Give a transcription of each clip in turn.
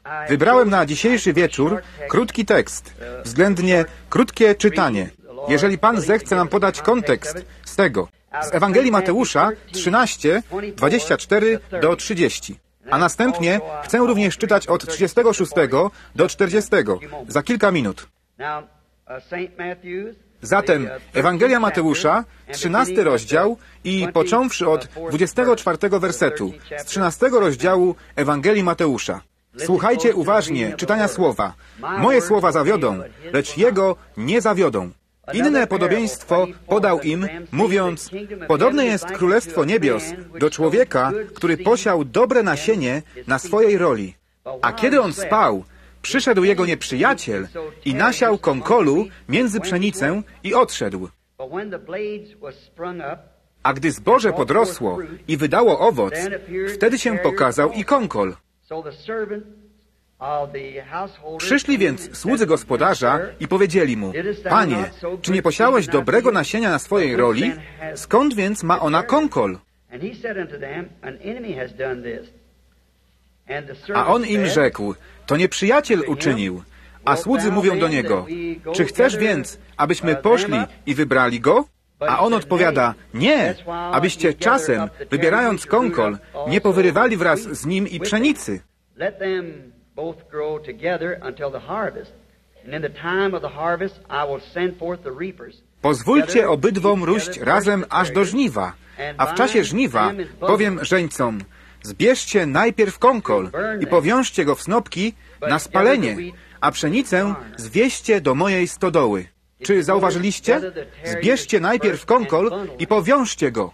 Wybrałem na dzisiejszy wieczór krótki tekst, względnie krótkie czytanie. Jeżeli Pan zechce nam podać kontekst z tego, z Ewangelii Mateusza 13, 24 do 30. A następnie chcę również czytać od 36 do 40, za kilka minut. Zatem Ewangelia Mateusza, 13 rozdział i począwszy od 24 wersetu z 13 rozdziału Ewangelii Mateusza. Słuchajcie uważnie czytania słowa. Moje słowa zawiodą, lecz Jego nie zawiodą. Inne podobieństwo podał im, mówiąc, podobne jest Królestwo Niebios do człowieka, który posiał dobre nasienie na swojej roli. A kiedy on spał, przyszedł jego nieprzyjaciel i nasiał konkolu między pszenicę i odszedł. A gdy zboże podrosło i wydało owoc, wtedy się pokazał i konkol. Przyszli więc słudzy gospodarza i powiedzieli mu, Panie, czy nie posiałeś dobrego nasienia na swojej roli? Skąd więc ma ona konkol? A on im rzekł, to nieprzyjaciel uczynił. A słudzy mówią do niego, czy chcesz więc, abyśmy poszli i wybrali go? A on odpowiada, nie, abyście czasem, wybierając konkol, nie powyrywali wraz z nim i pszenicy. Pozwólcie obydwom róść razem aż do żniwa, a w czasie żniwa powiem żeńcom, zbierzcie najpierw konkol i powiążcie go w snopki na spalenie, a pszenicę zwieźcie do mojej stodoły. Czy zauważyliście? Zbierzcie najpierw konkol i powiążcie go.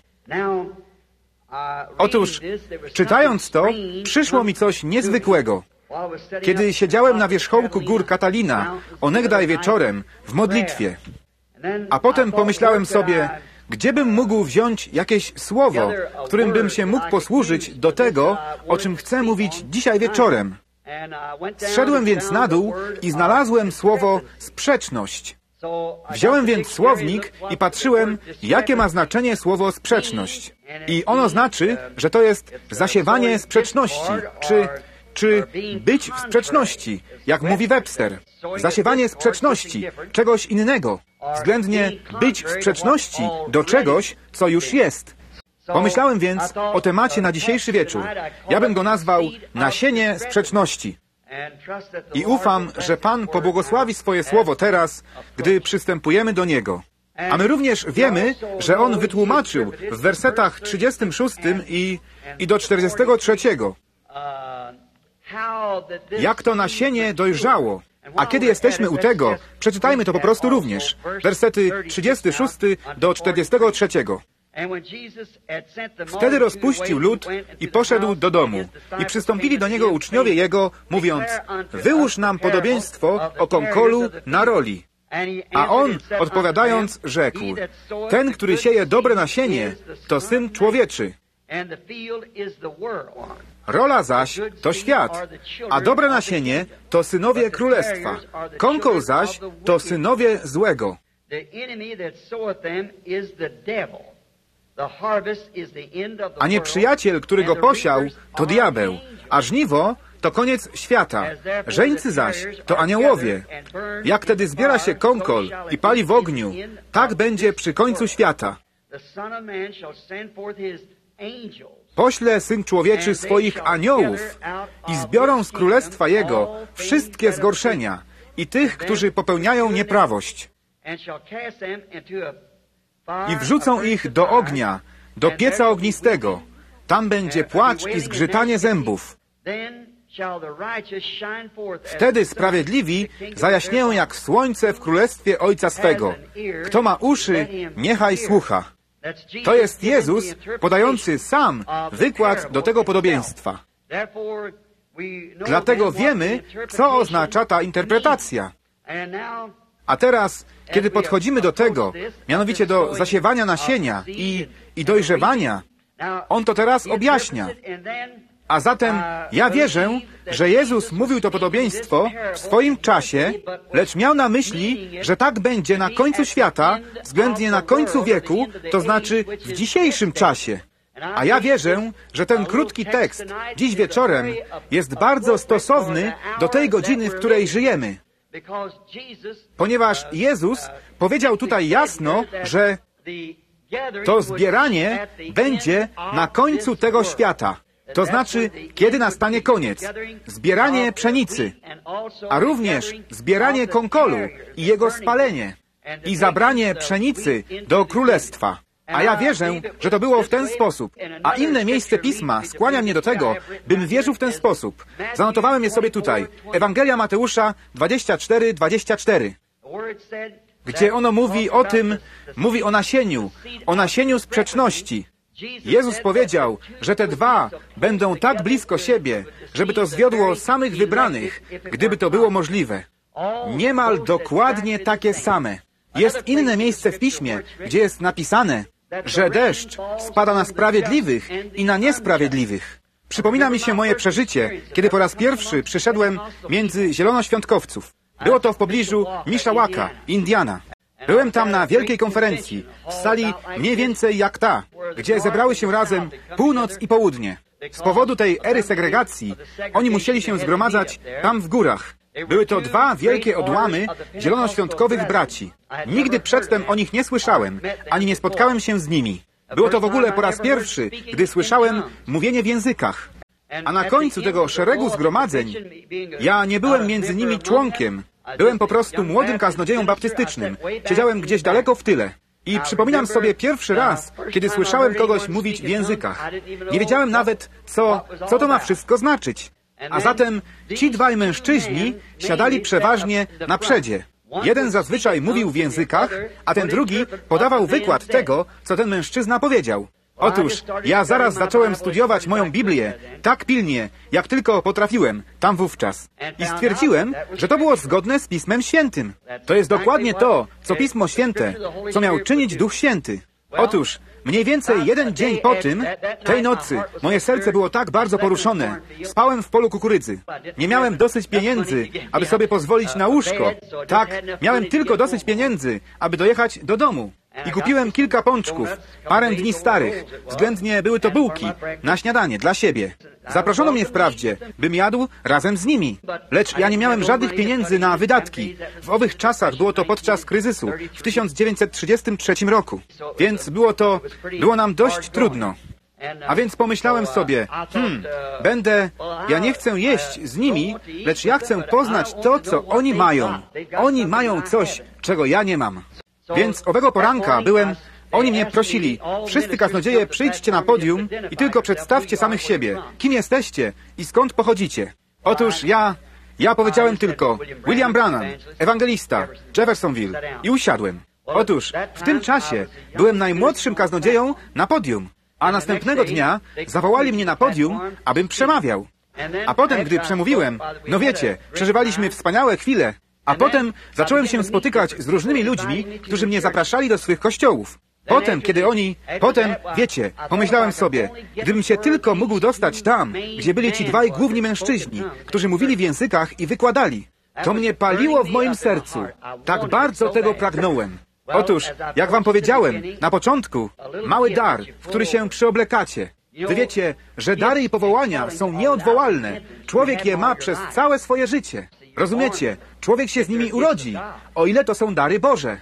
Otóż, czytając to, przyszło mi coś niezwykłego. Kiedy siedziałem na wierzchołku gór Katalina, onegdaj wieczorem, w modlitwie, a potem pomyślałem sobie, gdziebym mógł wziąć jakieś słowo, którym bym się mógł posłużyć do tego, o czym chcę mówić dzisiaj wieczorem. Zszedłem więc na dół i znalazłem słowo sprzeczność. Wziąłem więc słownik i patrzyłem, jakie ma znaczenie słowo sprzeczność. I ono znaczy, że to jest zasiewanie sprzeczności, czy być w sprzeczności, jak mówi Webster. Zasiewanie sprzeczności, czegoś innego. Względnie być w sprzeczności do czegoś, co już jest. Pomyślałem więc o temacie na dzisiejszy wieczór. Ja bym go nazwał nasienie sprzeczności. I ufam, że Pan pobłogosławi swoje słowo teraz, gdy przystępujemy do niego. A my również wiemy, że On wytłumaczył w wersetach 36 i do 43, jak to nasienie dojrzało. A kiedy jesteśmy u tego, przeczytajmy to po prostu również. Wersety 36 do 43. Wtedy rozpuścił lud i poszedł do domu. I przystąpili do niego uczniowie jego, mówiąc, wyłóż nam podobieństwo o konkolu na roli. A on, odpowiadając, rzekł, ten, który sieje dobre nasienie, to Syn Człowieczy. Rola zaś to świat, a dobre nasienie to synowie królestwa. Konkol zaś to synowie złego. A nieprzyjaciel, który go posiał, to diabeł, a żniwo to koniec świata. Żeńcy zaś to aniołowie. Jak tedy zbiera się konkol i pali w ogniu, tak będzie przy końcu świata. Pośle Syn Człowieczy swoich aniołów i zbiorą z królestwa Jego wszystkie zgorszenia i tych, którzy popełniają nieprawość. I wrzucą ich do ognia, do pieca ognistego. Tam będzie płacz i zgrzytanie zębów. Wtedy sprawiedliwi zajaśnieją jak słońce w królestwie Ojca swego. Kto ma uszy, niechaj słucha. To jest Jezus podający sam wykład do tego podobieństwa. Dlatego wiemy, co oznacza ta interpretacja. A teraz, kiedy podchodzimy do tego, mianowicie do zasiewania nasienia i dojrzewania, On to teraz objaśnia. A zatem ja wierzę, że Jezus mówił to podobieństwo w swoim czasie, lecz miał na myśli, że tak będzie na końcu świata, względnie na końcu wieku, to znaczy w dzisiejszym czasie. A ja wierzę, że ten krótki tekst dziś wieczorem jest bardzo stosowny do tej godziny, w której żyjemy. Ponieważ Jezus powiedział tutaj jasno, że to zbieranie będzie na końcu tego świata. To znaczy, kiedy nastanie koniec. Zbieranie pszenicy, a również zbieranie konkolu i jego spalenie i zabranie pszenicy do królestwa. A ja wierzę, że to było w ten sposób. A inne miejsce Pisma skłania mnie do tego, bym wierzył w ten sposób. Zanotowałem je sobie tutaj. Ewangelia Mateusza 24:24, gdzie ono mówi o tym, mówi o nasieniu sprzeczności. Jezus powiedział, że te dwa będą tak blisko siebie, żeby to zwiodło samych wybranych, gdyby to było możliwe. Niemal dokładnie takie same. Jest inne miejsce w Piśmie, gdzie jest napisane, że deszcz spada na sprawiedliwych i na niesprawiedliwych. Przypomina mi się moje przeżycie, kiedy po raz pierwszy przyszedłem między zielonoświątkowców. Było to w pobliżu Mishawaka, Indiana. Byłem tam na wielkiej konferencji, w sali mniej więcej jak ta, gdzie zebrały się razem północ i południe. Z powodu tej ery segregacji oni musieli się zgromadzać tam w górach. Były to dwa wielkie odłamy zielonoświątkowych braci. Nigdy przedtem o nich nie słyszałem, ani nie spotkałem się z nimi. Było to w ogóle po raz pierwszy, gdy słyszałem mówienie w językach. A na końcu tego szeregu zgromadzeń, ja nie byłem między nimi członkiem, byłem po prostu młodym kaznodzieją baptystycznym. Siedziałem gdzieś daleko w tyle. I przypominam sobie pierwszy raz, kiedy słyszałem kogoś mówić w językach. Nie wiedziałem nawet, co to ma wszystko znaczyć. A zatem ci dwaj mężczyźni siadali przeważnie na przedzie. Jeden zazwyczaj mówił w językach, a ten drugi podawał wykład tego, co ten mężczyzna powiedział. Otóż ja zaraz zacząłem studiować moją Biblię tak pilnie, jak tylko potrafiłem, tam wówczas. I stwierdziłem, że to było zgodne z Pismem Świętym. To jest dokładnie to, co Pismo Święte, co miał czynić Duch Święty. Otóż, mniej więcej jeden dzień po tym, tej nocy, moje serce było tak bardzo poruszone. Spałem w polu kukurydzy. Nie miałem dosyć pieniędzy, aby sobie pozwolić na łóżko. Tak, miałem tylko dosyć pieniędzy, aby dojechać do domu. I kupiłem kilka pączków, parę dni starych. Względnie były to bułki, na śniadanie, dla siebie. Zaproszono mnie wprawdzie, bym jadł razem z nimi. Lecz ja nie miałem żadnych pieniędzy na wydatki. W owych czasach było to podczas kryzysu, w 1933 roku. Więc było nam dość trudno. A więc pomyślałem sobie, ja nie chcę jeść z nimi, lecz ja chcę poznać to, co oni mają. Oni mają coś, czego ja nie mam. Więc owego poranka oni mnie prosili, wszyscy kaznodzieje, przyjdźcie na podium i tylko przedstawcie samych siebie, kim jesteście i skąd pochodzicie. Otóż ja powiedziałem tylko, William Branham, ewangelista, Jeffersonville, i usiadłem. Otóż w tym czasie byłem najmłodszym kaznodzieją na podium, a następnego dnia zawołali mnie na podium, abym przemawiał. A potem, gdy przemówiłem, no wiecie, przeżywaliśmy wspaniałe chwile. A potem zacząłem się spotykać z różnymi ludźmi, którzy mnie zapraszali do swych kościołów. Wiecie, pomyślałem sobie, gdybym się tylko mógł dostać tam, gdzie byli ci dwaj główni mężczyźni, którzy mówili w językach i wykładali. To mnie paliło w moim sercu. Tak bardzo tego pragnąłem. Otóż, jak wam powiedziałem, na początku, mały dar, w który się przyoblekacie. Wy wiecie, że dary i powołania są nieodwołalne. Człowiek je ma przez całe swoje życie. Rozumiecie? Człowiek się z nimi urodzi, o ile to są dary Boże.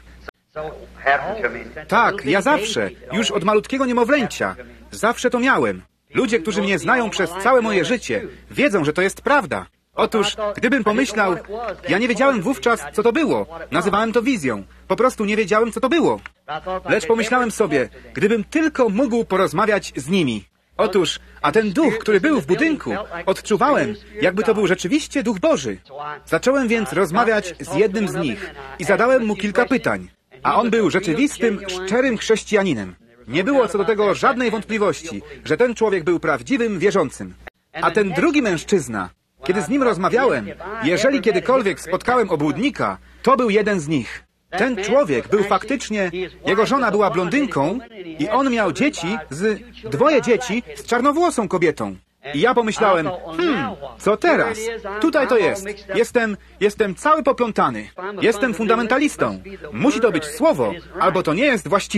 Tak, ja zawsze, już od malutkiego niemowlęcia, zawsze to miałem. Ludzie, którzy mnie znają przez całe moje życie, wiedzą, że to jest prawda. Otóż, gdybym pomyślał, ja nie wiedziałem wówczas, co to było. Nazywałem to wizją. Po prostu nie wiedziałem, co to było. Lecz pomyślałem sobie, gdybym tylko mógł porozmawiać z nimi. Otóż, a ten duch, który był w budynku, odczuwałem, jakby to był rzeczywiście Duch Boży. Zacząłem więc rozmawiać z jednym z nich i zadałem mu kilka pytań. A on był rzeczywistym, szczerym chrześcijaninem. Nie było co do tego żadnej wątpliwości, że ten człowiek był prawdziwym wierzącym. A ten drugi mężczyzna, kiedy z nim rozmawiałem, jeżeli kiedykolwiek spotkałem obłudnika, to był jeden z nich. Ten człowiek był faktycznie, jego żona była blondynką i on miał dwoje dzieci z czarnowłosą kobietą. I ja pomyślałem, co teraz? Tutaj to jest. Jestem cały poplątany. Jestem fundamentalistą. Musi to być słowo, albo to nie jest właściwe.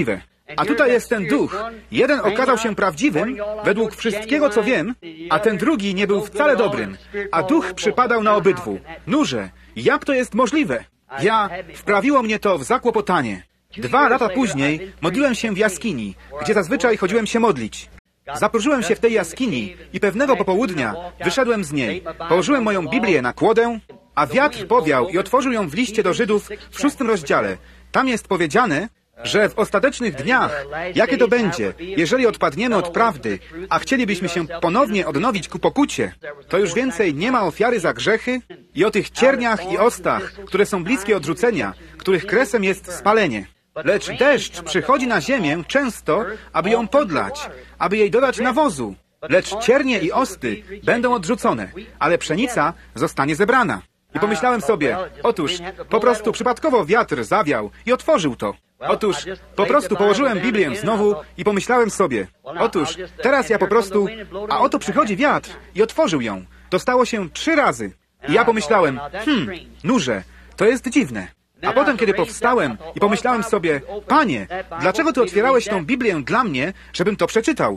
A tutaj jest ten duch. Jeden okazał się prawdziwym, według wszystkiego, co wiem, a ten drugi nie był wcale dobrym, a duch przypadał na obydwu. Nurze, jak to jest możliwe? Wprawiło mnie to w zakłopotanie. 2 lata później modliłem się w jaskini, gdzie zazwyczaj chodziłem się modlić. Zapróżyłem się w tej jaskini i pewnego popołudnia wyszedłem z niej. Położyłem moją Biblię na kłodę, a wiatr powiał i otworzył ją w liście do Żydów w 6 rozdziale. Tam jest powiedziane, że w ostatecznych dniach, jakie to będzie, jeżeli odpadniemy od prawdy, a chcielibyśmy się ponownie odnowić ku pokucie, to już więcej nie ma ofiary za grzechy i o tych cierniach i ostach, które są bliskie odrzucenia, których kresem jest spalenie. Lecz deszcz przychodzi na ziemię często, aby ją podlać, aby jej dodać nawozu. Lecz ciernie i osty będą odrzucone, ale pszenica zostanie zebrana. I pomyślałem sobie, otóż po prostu przypadkowo wiatr zawiał i otworzył to. Otóż po prostu położyłem Biblię znowu i pomyślałem sobie, otóż teraz ja po prostu, a oto przychodzi wiatr i otworzył ją. To stało się 3 razy. I ja pomyślałem, nurze, to jest dziwne. A potem, kiedy powstałem i pomyślałem sobie, Panie, dlaczego Ty otwierałeś tą Biblię dla mnie, żebym to przeczytał?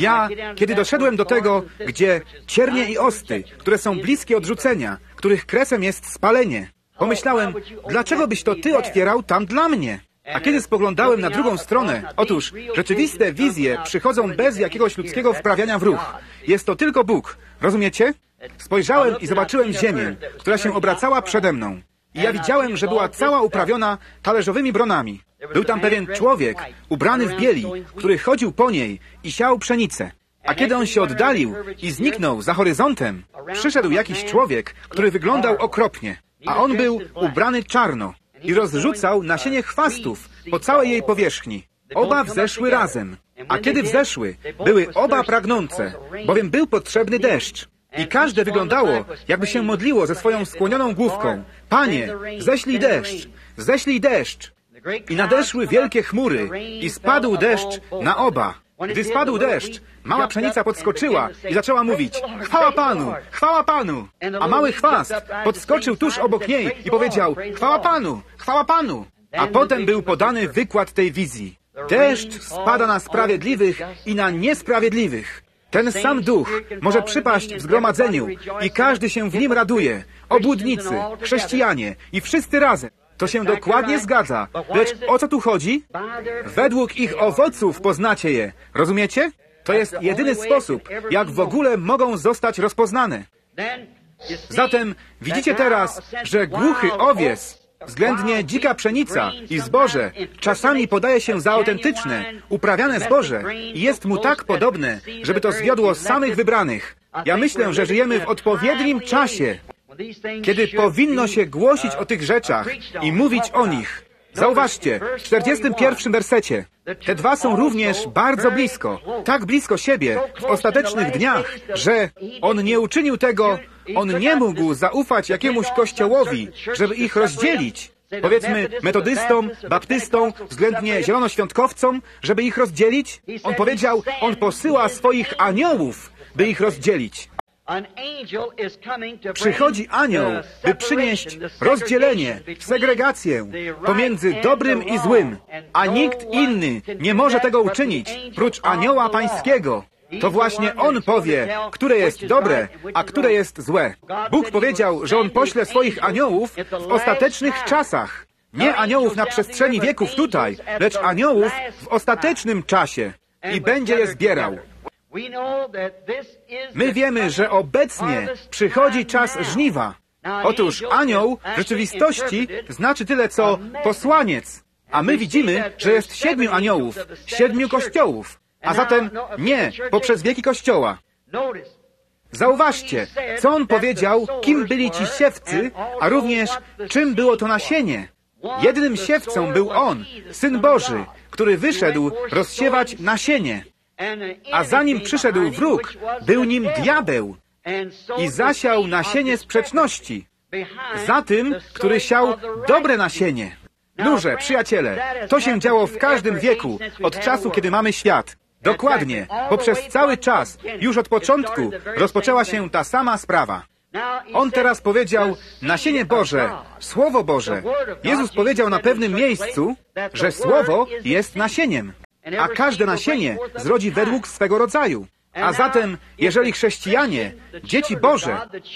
Kiedy doszedłem do tego, gdzie ciernie i osty, które są bliskie odrzucenia, których kresem jest spalenie, pomyślałem, dlaczego byś to Ty otwierał tam dla mnie? A kiedy spoglądałem na drugą stronę, otóż rzeczywiste wizje przychodzą bez jakiegoś ludzkiego wprawiania w ruch. Jest to tylko Bóg. Rozumiecie? Spojrzałem i zobaczyłem ziemię, która się obracała przede mną. I ja widziałem, że była cała uprawiona talerzowymi bronami. Był tam pewien człowiek, ubrany w bieli, który chodził po niej i siał pszenicę. A kiedy on się oddalił i zniknął za horyzontem, przyszedł jakiś człowiek, który wyglądał okropnie, a on był ubrany czarno i rozrzucał nasienie chwastów po całej jej powierzchni. Oba wzeszły razem, a kiedy wzeszły, były oba pragnące, bowiem był potrzebny deszcz. I każde wyglądało, jakby się modliło ze swoją skłonioną główką. Panie, ześlij deszcz, ześlij deszcz. I nadeszły wielkie chmury i spadł deszcz na oba. Gdy spadł deszcz, mała pszenica podskoczyła i zaczęła mówić, chwała Panu, chwała Panu. A mały chwast podskoczył tuż obok niej i powiedział, chwała Panu, chwała Panu. A potem był podany wykład tej wizji. Deszcz spada na sprawiedliwych i na niesprawiedliwych. Ten sam duch może przypaść w zgromadzeniu i każdy się w nim raduje. Obłudnicy, chrześcijanie i wszyscy razem. To się dokładnie zgadza. Lecz o co tu chodzi? Według ich owoców poznacie je. Rozumiecie? To jest jedyny sposób, jak w ogóle mogą zostać rozpoznane. Zatem widzicie teraz, że głuchy owiec, względnie dzika pszenica i zboże czasami podaje się za autentyczne, uprawiane zboże i jest mu tak podobne, żeby to zwiodło samych wybranych. Ja myślę, że żyjemy w odpowiednim czasie, kiedy powinno się głosić o tych rzeczach i mówić o nich. Zauważcie, w 41 wersecie. Te dwa są również bardzo blisko, tak blisko siebie w ostatecznych dniach, że on nie uczynił tego, on nie mógł zaufać jakiemuś kościołowi, żeby ich rozdzielić. Powiedzmy metodystom, baptystom, względnie zielonoświątkowcom, żeby ich rozdzielić. On powiedział, on posyła swoich aniołów, by ich rozdzielić. Przychodzi anioł, by przynieść rozdzielenie, segregację pomiędzy dobrym i złym, a nikt inny nie może tego uczynić, prócz anioła pańskiego. To właśnie on powie, które jest dobre, a które jest złe. Bóg powiedział, że on pośle swoich aniołów w ostatecznych czasach. Nie aniołów na przestrzeni wieków tutaj, lecz aniołów w ostatecznym czasie. I będzie je zbierał. My wiemy, że obecnie przychodzi czas żniwa. Otóż anioł w rzeczywistości znaczy tyle co posłaniec. A my widzimy, że jest 7 aniołów, 7 kościołów. A zatem nie poprzez wieki Kościoła. Zauważcie, co on powiedział, kim byli ci siewcy, a również czym było to nasienie. Jednym siewcą był on, Syn Boży, który wyszedł rozsiewać nasienie. A zanim przyszedł wróg, był nim diabeł i zasiał nasienie sprzeczności za tym, który siał dobre nasienie. Nurze, przyjaciele, to się działo w każdym wieku, od czasu, kiedy mamy świat. Dokładnie, poprzez cały czas, już od początku, rozpoczęła się ta sama sprawa. On teraz powiedział, nasienie Boże, Słowo Boże. Jezus powiedział na pewnym miejscu, że Słowo jest nasieniem. a każde nasienie zrodzi według swego rodzaju. A zatem, jeżeli chrześcijanie, dzieci Boże,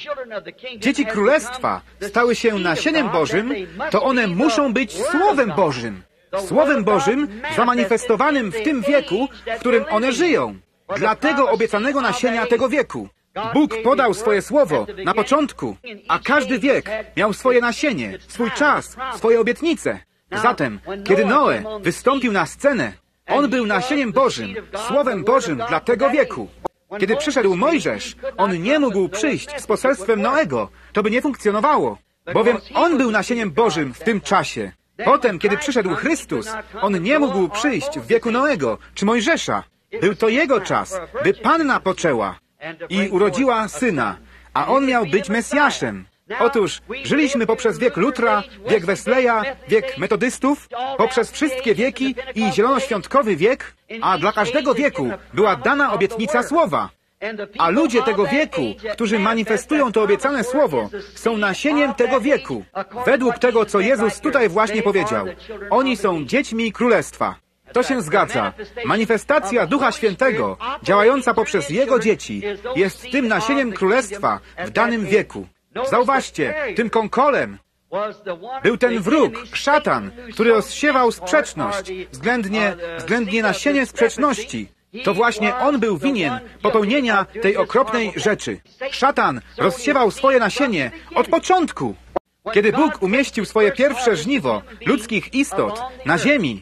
dzieci Królestwa stały się nasieniem Bożym, to one muszą być Słowem Bożym. Słowem Bożym zamanifestowanym w tym wieku, w którym one żyją. Dla tego obiecanego nasienia tego wieku. Bóg podał swoje słowo na początku, a każdy wiek miał swoje nasienie, swój czas, swoje obietnice. Zatem, kiedy Noe wystąpił na scenę, on był nasieniem Bożym, Słowem Bożym dla tego wieku. Kiedy przyszedł Mojżesz, on nie mógł przyjść z poselstwem Noego. To by nie funkcjonowało, bowiem on był nasieniem Bożym w tym czasie. Potem, kiedy przyszedł Chrystus, on nie mógł przyjść w wieku Noego czy Mojżesza. Był to jego czas, by Panna poczęła i urodziła syna, a on miał być Mesjaszem. Otóż żyliśmy poprzez wiek Lutra, wiek Wesleya, wiek metodystów, poprzez wszystkie wieki i zielonoświątkowy wiek, a dla każdego wieku była dana obietnica słowa. A ludzie tego wieku, którzy manifestują to obiecane słowo, są nasieniem tego wieku. Według tego, co Jezus tutaj właśnie powiedział. Oni są dziećmi Królestwa. To się zgadza. Manifestacja Ducha Świętego, działająca poprzez Jego dzieci, jest tym nasieniem Królestwa w danym wieku. Zauważcie, tym konkolem był ten wróg, szatan, który rozsiewał sprzeczność, względnie nasienie sprzeczności. To właśnie on był winien popełnienia tej okropnej rzeczy. Szatan rozsiewał swoje nasienie od początku. Kiedy Bóg umieścił swoje pierwsze żniwo ludzkich istot na ziemi,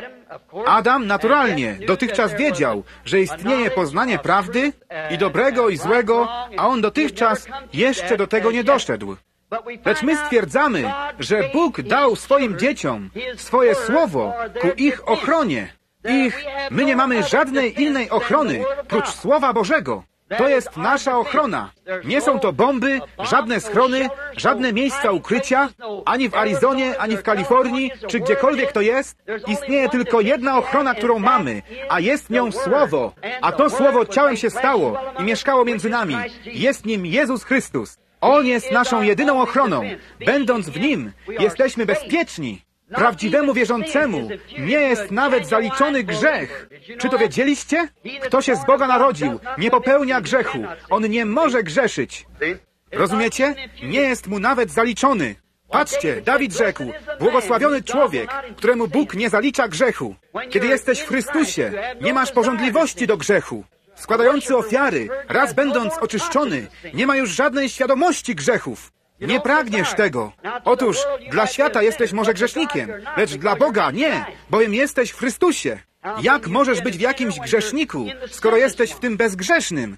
Adam naturalnie dotychczas wiedział, że istnieje poznanie prawdy i dobrego i złego, a on dotychczas jeszcze do tego nie doszedł. Lecz my stwierdzamy, że Bóg dał swoim dzieciom swoje słowo ku ich ochronie. My nie mamy żadnej innej ochrony, prócz Słowa Bożego. To jest nasza ochrona. Nie są to bomby, żadne schrony, żadne miejsca ukrycia, ani w Arizonie, ani w Kalifornii, czy gdziekolwiek to jest. Istnieje tylko jedna ochrona, którą mamy, a jest nią Słowo. A to Słowo ciałem się stało i mieszkało między nami. Jest nim Jezus Chrystus. On jest naszą jedyną ochroną. Będąc w Nim, jesteśmy bezpieczni. Prawdziwemu wierzącemu nie jest nawet zaliczony grzech. Czy to wiedzieliście? Kto się z Boga narodził, nie popełnia grzechu. On nie może grzeszyć. Rozumiecie? Nie jest mu nawet zaliczony. Patrzcie, Dawid rzekł, błogosławiony człowiek, któremu Bóg nie zalicza grzechu. Kiedy jesteś w Chrystusie, nie masz pożądliwości do grzechu. Składający ofiary, raz będąc oczyszczony, nie ma już żadnej świadomości grzechów. Nie pragniesz tego. Otóż dla świata jesteś może grzesznikiem, lecz dla Boga nie, bowiem jesteś w Chrystusie. Jak możesz być w jakimś grzeszniku, skoro jesteś w tym bezgrzesznym?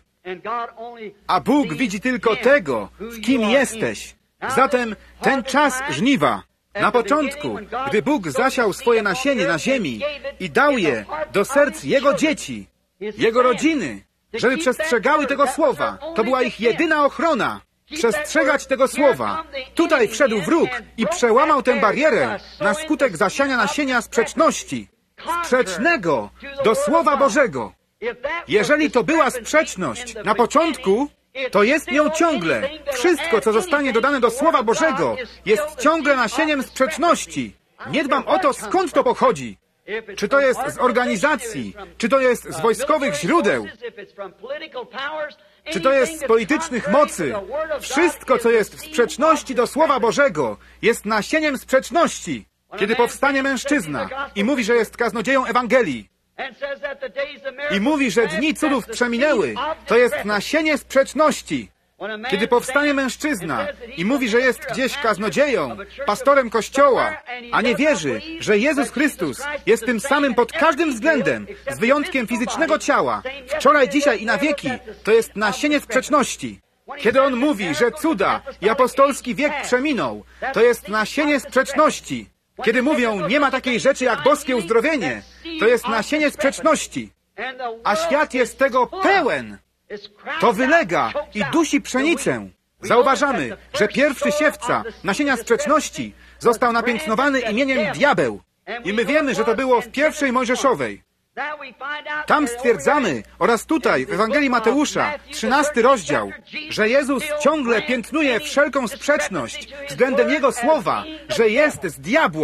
A Bóg widzi tylko tego, w kim jesteś. Zatem ten czas żniwa, na początku, gdy Bóg zasiał swoje nasienie na ziemi i dał je do serc Jego dzieci, Jego rodziny, żeby przestrzegały tego słowa, to była ich jedyna ochrona. Przestrzegać tego słowa. Tutaj wszedł wróg i przełamał tę barierę na skutek zasiania nasienia sprzeczności. Sprzecznego do Słowa Bożego. Jeżeli to była sprzeczność na początku, to jest nią ciągle. Wszystko, co zostanie dodane do Słowa Bożego, jest ciągle nasieniem sprzeczności. Nie dbam o to, skąd to pochodzi. Czy to jest z organizacji, czy to jest z wojskowych źródeł, czy to jest z politycznych mocy. Wszystko, co jest w sprzeczności do Słowa Bożego, jest nasieniem sprzeczności. Kiedy powstanie mężczyzna i mówi, że jest kaznodzieją Ewangelii i mówi, że dni cudów przeminęły, to jest nasienie sprzeczności. Kiedy powstanie mężczyzna i mówi, że jest gdzieś kaznodzieją, pastorem Kościoła, a nie wierzy, że Jezus Chrystus jest tym samym pod każdym względem, z wyjątkiem fizycznego ciała, wczoraj, dzisiaj i na wieki, to jest nasienie sprzeczności. Kiedy on mówi, że cuda i apostolski wiek przeminął, to jest nasienie sprzeczności. Kiedy mówią, nie ma takiej rzeczy jak boskie uzdrowienie, to jest nasienie sprzeczności. A świat jest tego pełen. To wylega i dusi pszenicę. Zauważamy, że pierwszy siewca nasienia sprzeczności został napiętnowany imieniem diabeł. I my wiemy, że to było w pierwszej Mojżeszowej. Tam stwierdzamy, oraz tutaj w Ewangelii Mateusza, 13 rozdział, że Jezus ciągle piętnuje wszelką sprzeczność względem Jego słowa, że jest z diabła.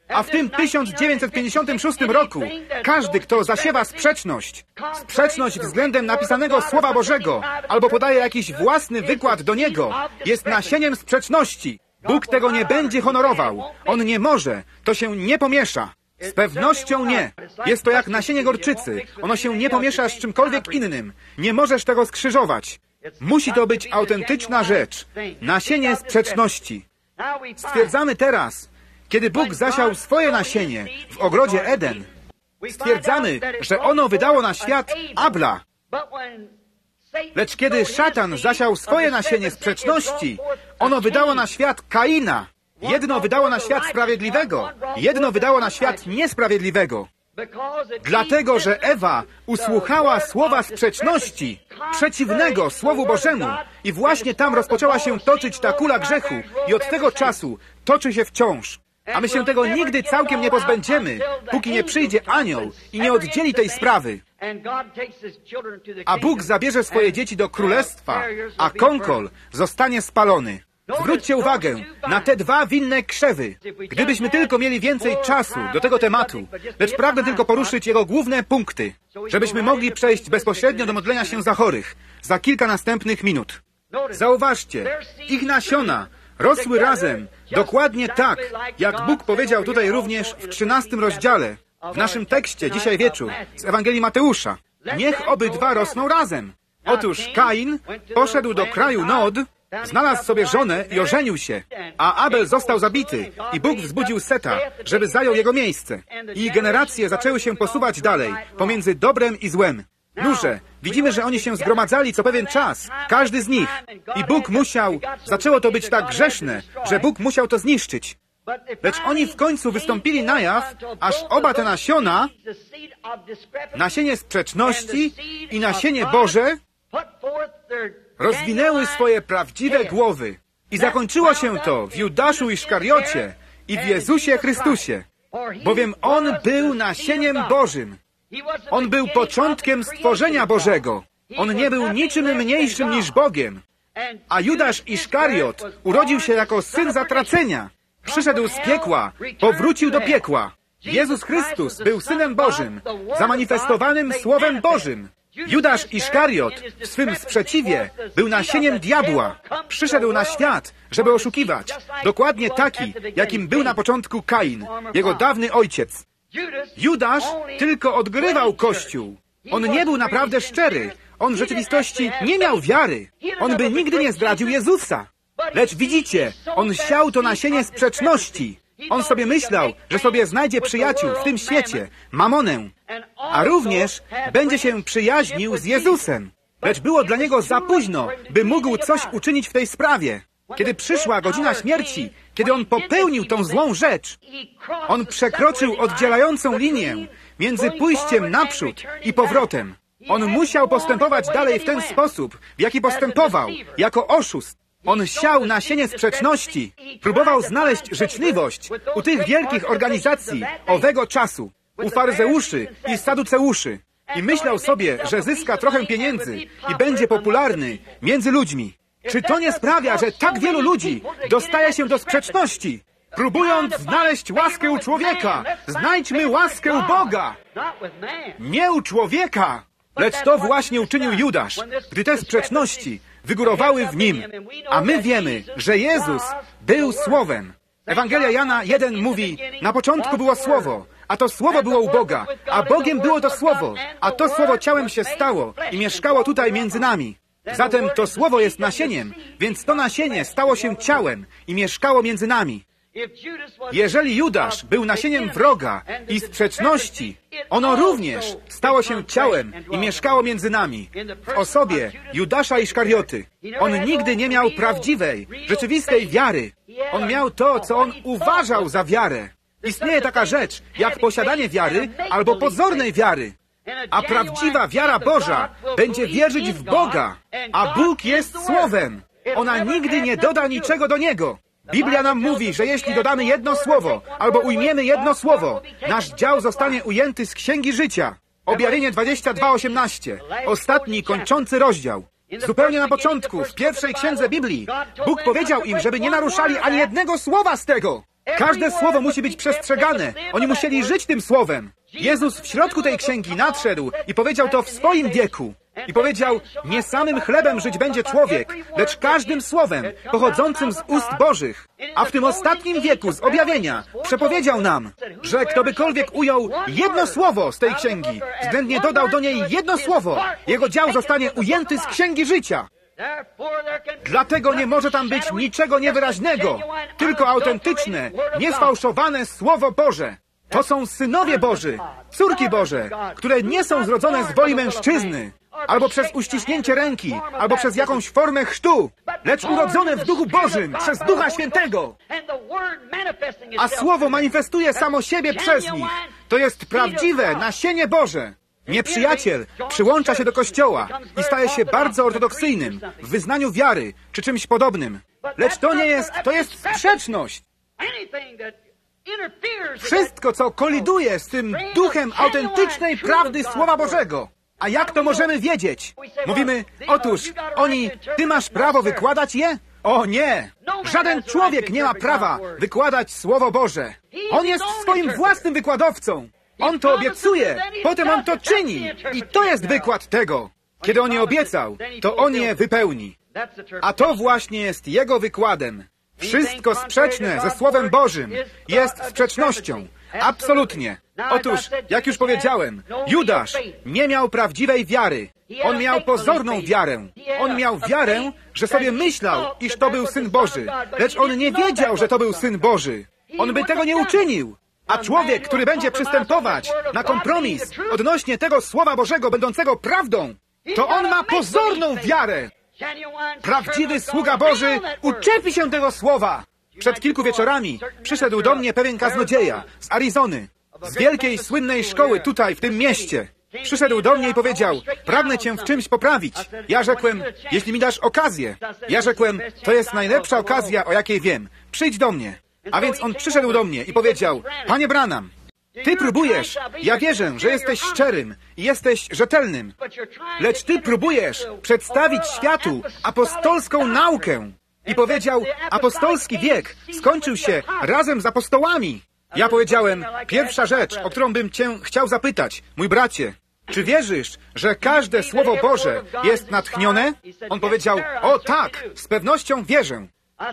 A w tym 1956 roku każdy, kto zasiewa sprzeczność względem napisanego Słowa Bożego, albo podaje jakiś własny wykład do niego, jest nasieniem sprzeczności. Bóg tego nie będzie honorował. On nie może. To się nie pomiesza. Z pewnością nie. Jest to jak nasienie gorczycy. Ono się nie pomiesza z czymkolwiek innym. Nie możesz tego skrzyżować. Musi to być autentyczna rzecz. Nasienie sprzeczności. Stwierdzamy teraz, kiedy Bóg zasiał swoje nasienie w ogrodzie Eden, stwierdzamy, że ono wydało na świat Abla. Lecz kiedy szatan zasiał swoje nasienie sprzeczności, ono wydało na świat Kaina. Jedno wydało na świat sprawiedliwego, jedno wydało na świat niesprawiedliwego. Dlatego, że Ewa usłuchała słowa sprzeczności, przeciwnego Słowu Bożemu, i właśnie tam rozpoczęła się toczyć ta kula grzechu i od tego czasu toczy się wciąż. A my się tego nigdy całkiem nie pozbędziemy, póki nie przyjdzie anioł i nie oddzieli tej sprawy. A Bóg zabierze swoje dzieci do królestwa, a konkol zostanie spalony. Zwróćcie uwagę na te dwa winne krzewy. Gdybyśmy tylko mieli więcej czasu do tego tematu, lecz pragnę tylko poruszyć jego główne punkty, żebyśmy mogli przejść bezpośrednio do modlenia się za chorych za kilka następnych minut. Zauważcie, ich nasiona rosły razem, dokładnie tak, jak Bóg powiedział tutaj również w 13 rozdziale, w naszym tekście dzisiaj wieczór, z Ewangelii Mateusza. Niech obydwa rosną razem. Otóż Kain poszedł do kraju Nod, znalazł sobie żonę i ożenił się, a Abel został zabity i Bóg wzbudził Seta, żeby zajął jego miejsce. I generacje zaczęły się posuwać dalej, pomiędzy dobrem i złem. Nuże, widzimy, że oni się zgromadzali co pewien czas, każdy z nich. I Bóg zaczęło to być tak grzeszne, że Bóg musiał to zniszczyć. Lecz oni w końcu wystąpili na jaw, aż oba te nasiona, nasienie sprzeczności i nasienie Boże, rozwinęły swoje prawdziwe głowy. I zakończyło się to w Judaszu Iszkariocie i w Jezusie Chrystusie. Bowiem On był nasieniem Bożym. On był początkiem stworzenia Bożego. On nie był niczym mniejszym niż Bogiem. A Judasz Iszkariot urodził się jako syn zatracenia. Przyszedł z piekła, powrócił do piekła. Jezus Chrystus był Synem Bożym, zamanifestowanym Słowem Bożym. Judasz Iszkariot w swym sprzeciwie był nasieniem diabła. Przyszedł na świat, żeby oszukiwać. Dokładnie taki, jakim był na początku Kain, jego dawny ojciec. Judasz tylko odgrywał Kościół. On nie był naprawdę szczery. On w rzeczywistości nie miał wiary. On by nigdy nie zdradził Jezusa. Lecz widzicie, on siał to nasienie sprzeczności. On sobie myślał, że sobie znajdzie przyjaciół w tym świecie, Mamonę, a również będzie się przyjaźnił z Jezusem. Lecz było dla niego za późno, by mógł coś uczynić w tej sprawie. Kiedy przyszła godzina śmierci, kiedy on popełnił tą złą rzecz, on przekroczył oddzielającą linię między pójściem naprzód i powrotem. On musiał postępować dalej w ten sposób, w jaki postępował, jako oszust. On siał nasienie sprzeczności, próbował znaleźć życzliwość u tych wielkich organizacji owego czasu, u faryzeuszy i saduceuszy. I myślał sobie, że zyska trochę pieniędzy i będzie popularny między ludźmi. Czy to nie sprawia, że tak wielu ludzi dostaje się do sprzeczności? Próbując znaleźć łaskę u człowieka, znajdźmy łaskę u Boga. Nie u człowieka. Lecz to właśnie uczynił Judasz, gdy te sprzeczności wygórowały w nim. A my wiemy, że Jezus był Słowem. Ewangelia Jana 1 mówi, na początku było Słowo, a to Słowo było u Boga, a Bogiem było to Słowo, a to Słowo ciałem się stało i mieszkało tutaj między nami. Zatem to Słowo jest nasieniem, więc to nasienie stało się ciałem i mieszkało między nami. Jeżeli Judasz był nasieniem wroga i sprzeczności, ono również stało się ciałem i mieszkało między nami. W osobie Judasza Iszkarioty. On nigdy nie miał prawdziwej, rzeczywistej wiary. On miał to, co on uważał za wiarę. Istnieje taka rzecz, jak posiadanie wiary albo pozornej wiary. A prawdziwa wiara Boża będzie wierzyć w Boga, a Bóg jest Słowem. Ona nigdy nie doda niczego do Niego. Biblia nam mówi, że jeśli dodamy jedno słowo, albo ujmiemy jedno słowo, nasz dział zostanie ujęty z Księgi Życia. Objawienie 22:18. Ostatni, kończący rozdział. Zupełnie na początku, w pierwszej księdze Biblii, Bóg powiedział im, żeby nie naruszali ani jednego słowa z tego. Każde słowo musi być przestrzegane. Oni musieli żyć tym słowem. Jezus w środku tej księgi nadszedł i powiedział to w swoim wieku. I powiedział, nie samym chlebem żyć będzie człowiek, lecz każdym słowem pochodzącym z ust Bożych. A w tym ostatnim wieku z objawienia przepowiedział nam, że ktokolwiek ujął jedno słowo z tej księgi, względnie dodał do niej jedno słowo, jego dział zostanie ujęty z księgi życia. Dlatego nie może tam być niczego niewyraźnego, tylko autentyczne, niesfałszowane Słowo Boże. To są synowie Boży, córki Boże, które nie są zrodzone z woli mężczyzny, albo przez uściśnięcie ręki, albo przez jakąś formę chrztu, lecz urodzone w Duchu Bożym, przez Ducha Świętego. A Słowo manifestuje samo siebie przez nich. To jest prawdziwe nasienie Boże. Nieprzyjaciel przyłącza się do Kościoła i staje się bardzo ortodoksyjnym w wyznaniu wiary, czy czymś podobnym. Lecz to nie jest, to jest sprzeczność. Wszystko, co koliduje z tym duchem autentycznej prawdy Słowa Bożego. A jak to możemy wiedzieć? Mówimy, otóż, ty masz prawo wykładać je? O nie! Żaden człowiek nie ma prawa wykładać Słowo Boże. On jest swoim własnym wykładowcą. On to obiecuje, potem on to czyni. I to jest wykład tego. Kiedy on je obiecał, to on je wypełni. A to właśnie jest jego wykładem. Wszystko sprzeczne ze Słowem Bożym jest sprzecznością. Absolutnie. Otóż, jak już powiedziałem, Judasz nie miał prawdziwej wiary. On miał pozorną wiarę. On miał wiarę, że sobie myślał, iż to był Syn Boży. Lecz on nie wiedział, że to był Syn Boży. On by tego nie uczynił. A człowiek, który będzie przystępować na kompromis odnośnie tego Słowa Bożego będącego prawdą, to on ma pozorną wiarę. Prawdziwy sługa Boży uczepi się tego Słowa. Przed kilku wieczorami przyszedł do mnie pewien kaznodzieja z Arizony, z wielkiej, słynnej szkoły tutaj, w tym mieście. Przyszedł do mnie i powiedział, pragnę cię w czymś poprawić. Ja rzekłem, jeśli mi dasz okazję. Ja rzekłem, to jest najlepsza okazja, o jakiej wiem. Przyjdź do mnie. A więc on przyszedł do mnie i powiedział, panie Branham, ty próbujesz, ja wierzę, że jesteś szczerym i jesteś rzetelnym, lecz ty próbujesz przedstawić światu apostolską naukę. I powiedział, apostolski wiek skończył się razem z apostołami. Ja powiedziałem, pierwsza rzecz, o którą bym cię chciał zapytać, mój bracie, czy wierzysz, że każde Słowo Boże jest natchnione? On powiedział, o tak, z pewnością wierzę.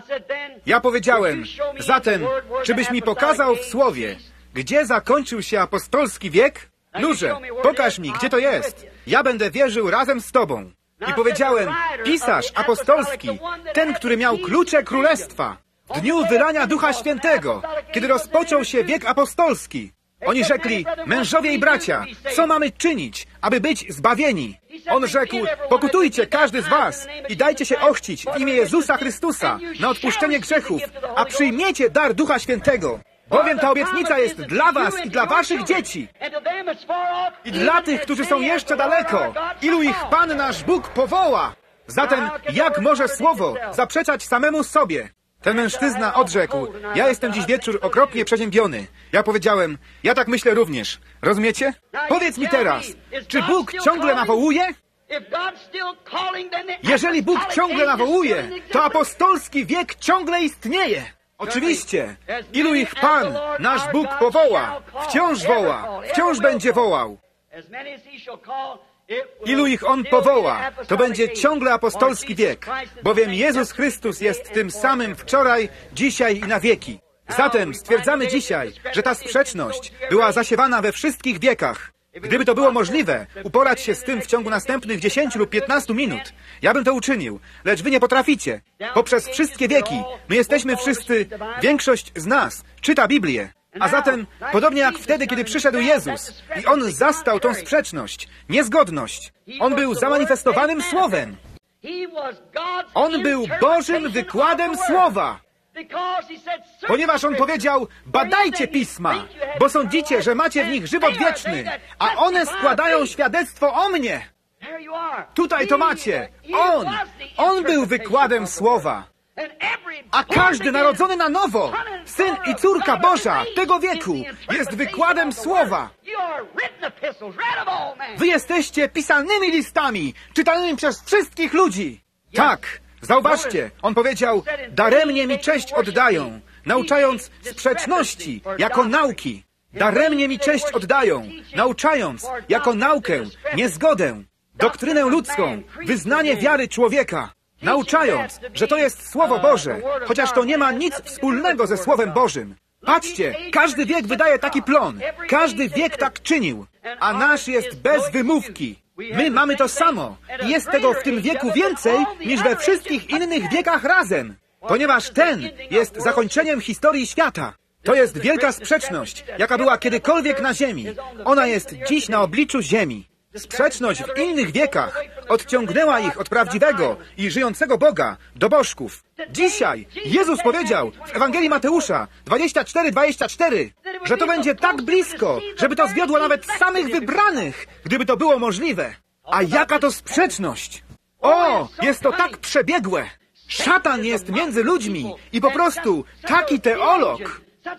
Ja powiedziałem, zatem, czy byś mi pokazał w Słowie, gdzie zakończył się apostolski wiek? Nurze, pokaż mi, gdzie to jest. Ja będę wierzył razem z tobą. I powiedziałem, pisarz apostolski, ten, który miał klucze królestwa, w dniu wylania Ducha Świętego, kiedy rozpoczął się wiek apostolski. Oni rzekli, mężowie i bracia, co mamy czynić, aby być zbawieni? On rzekł, pokutujcie każdy z was i dajcie się ochrzcić w imię Jezusa Chrystusa na odpuszczenie grzechów, a przyjmiecie dar Ducha Świętego. Bowiem ta obietnica jest dla was i dla waszych dzieci. I dla tych, którzy są jeszcze daleko, ilu ich Pan nasz Bóg powoła. Zatem jak może Słowo zaprzeczać samemu sobie? Ten mężczyzna odrzekł, ja jestem dziś wieczór okropnie przeziębiony. Ja powiedziałem, ja tak myślę również. Rozumiecie? Powiedz mi teraz, czy Bóg ciągle nawołuje? Jeżeli Bóg ciągle nawołuje, to apostolski wiek ciągle istnieje. Oczywiście, ilu ich Pan, nasz Bóg powoła, wciąż woła, wciąż będzie wołał. Ilu ich On powoła, to będzie ciągle apostolski wiek, bowiem Jezus Chrystus jest tym samym wczoraj, dzisiaj i na wieki. Zatem stwierdzamy dzisiaj, że ta sprzeczność była zasiewana we wszystkich wiekach. Gdyby to było możliwe, uporać się z tym w ciągu następnych 10 lub 15 minut, ja bym to uczynił, lecz wy nie potraficie. Poprzez wszystkie wieki my jesteśmy wszyscy, większość z nas czyta Biblię. A zatem, podobnie jak wtedy, kiedy przyszedł Jezus i On zastał tą sprzeczność, niezgodność. On był zamanifestowanym Słowem. On był Bożym wykładem Słowa. Ponieważ On powiedział, badajcie Pisma, bo sądzicie, że macie w nich żywot wieczny, a one składają świadectwo o mnie. Tutaj to macie. On był wykładem Słowa. A każdy narodzony na nowo, syn i córka Boża tego wieku, jest wykładem Słowa. Wy jesteście pisanymi listami, czytanymi przez wszystkich ludzi. Tak, zauważcie, on powiedział, daremnie mi cześć oddają, nauczając sprzeczności jako nauki. Daremnie mi cześć oddają, nauczając jako naukę, niezgodę, doktrynę ludzką, wyznanie wiary człowieka, nauczając, że to jest Słowo Boże, chociaż to nie ma nic wspólnego ze Słowem Bożym. Patrzcie, każdy wiek wydaje taki plon, każdy wiek tak czynił, a nasz jest bez wymówki. My mamy to samo i jest tego w tym wieku więcej niż we wszystkich innych wiekach razem, ponieważ ten jest zakończeniem historii świata. To jest wielka sprzeczność, jaka była kiedykolwiek na ziemi. Ona jest dziś na obliczu ziemi. Sprzeczność w innych wiekach odciągnęła ich od prawdziwego i żyjącego Boga do bożków. Dzisiaj Jezus powiedział w Ewangelii Mateusza 24:24, że to będzie tak blisko, żeby to zwiodło nawet samych wybranych, gdyby to było możliwe. A jaka to sprzeczność! O, jest to tak przebiegłe! Szatan jest między ludźmi i po prostu taki teolog,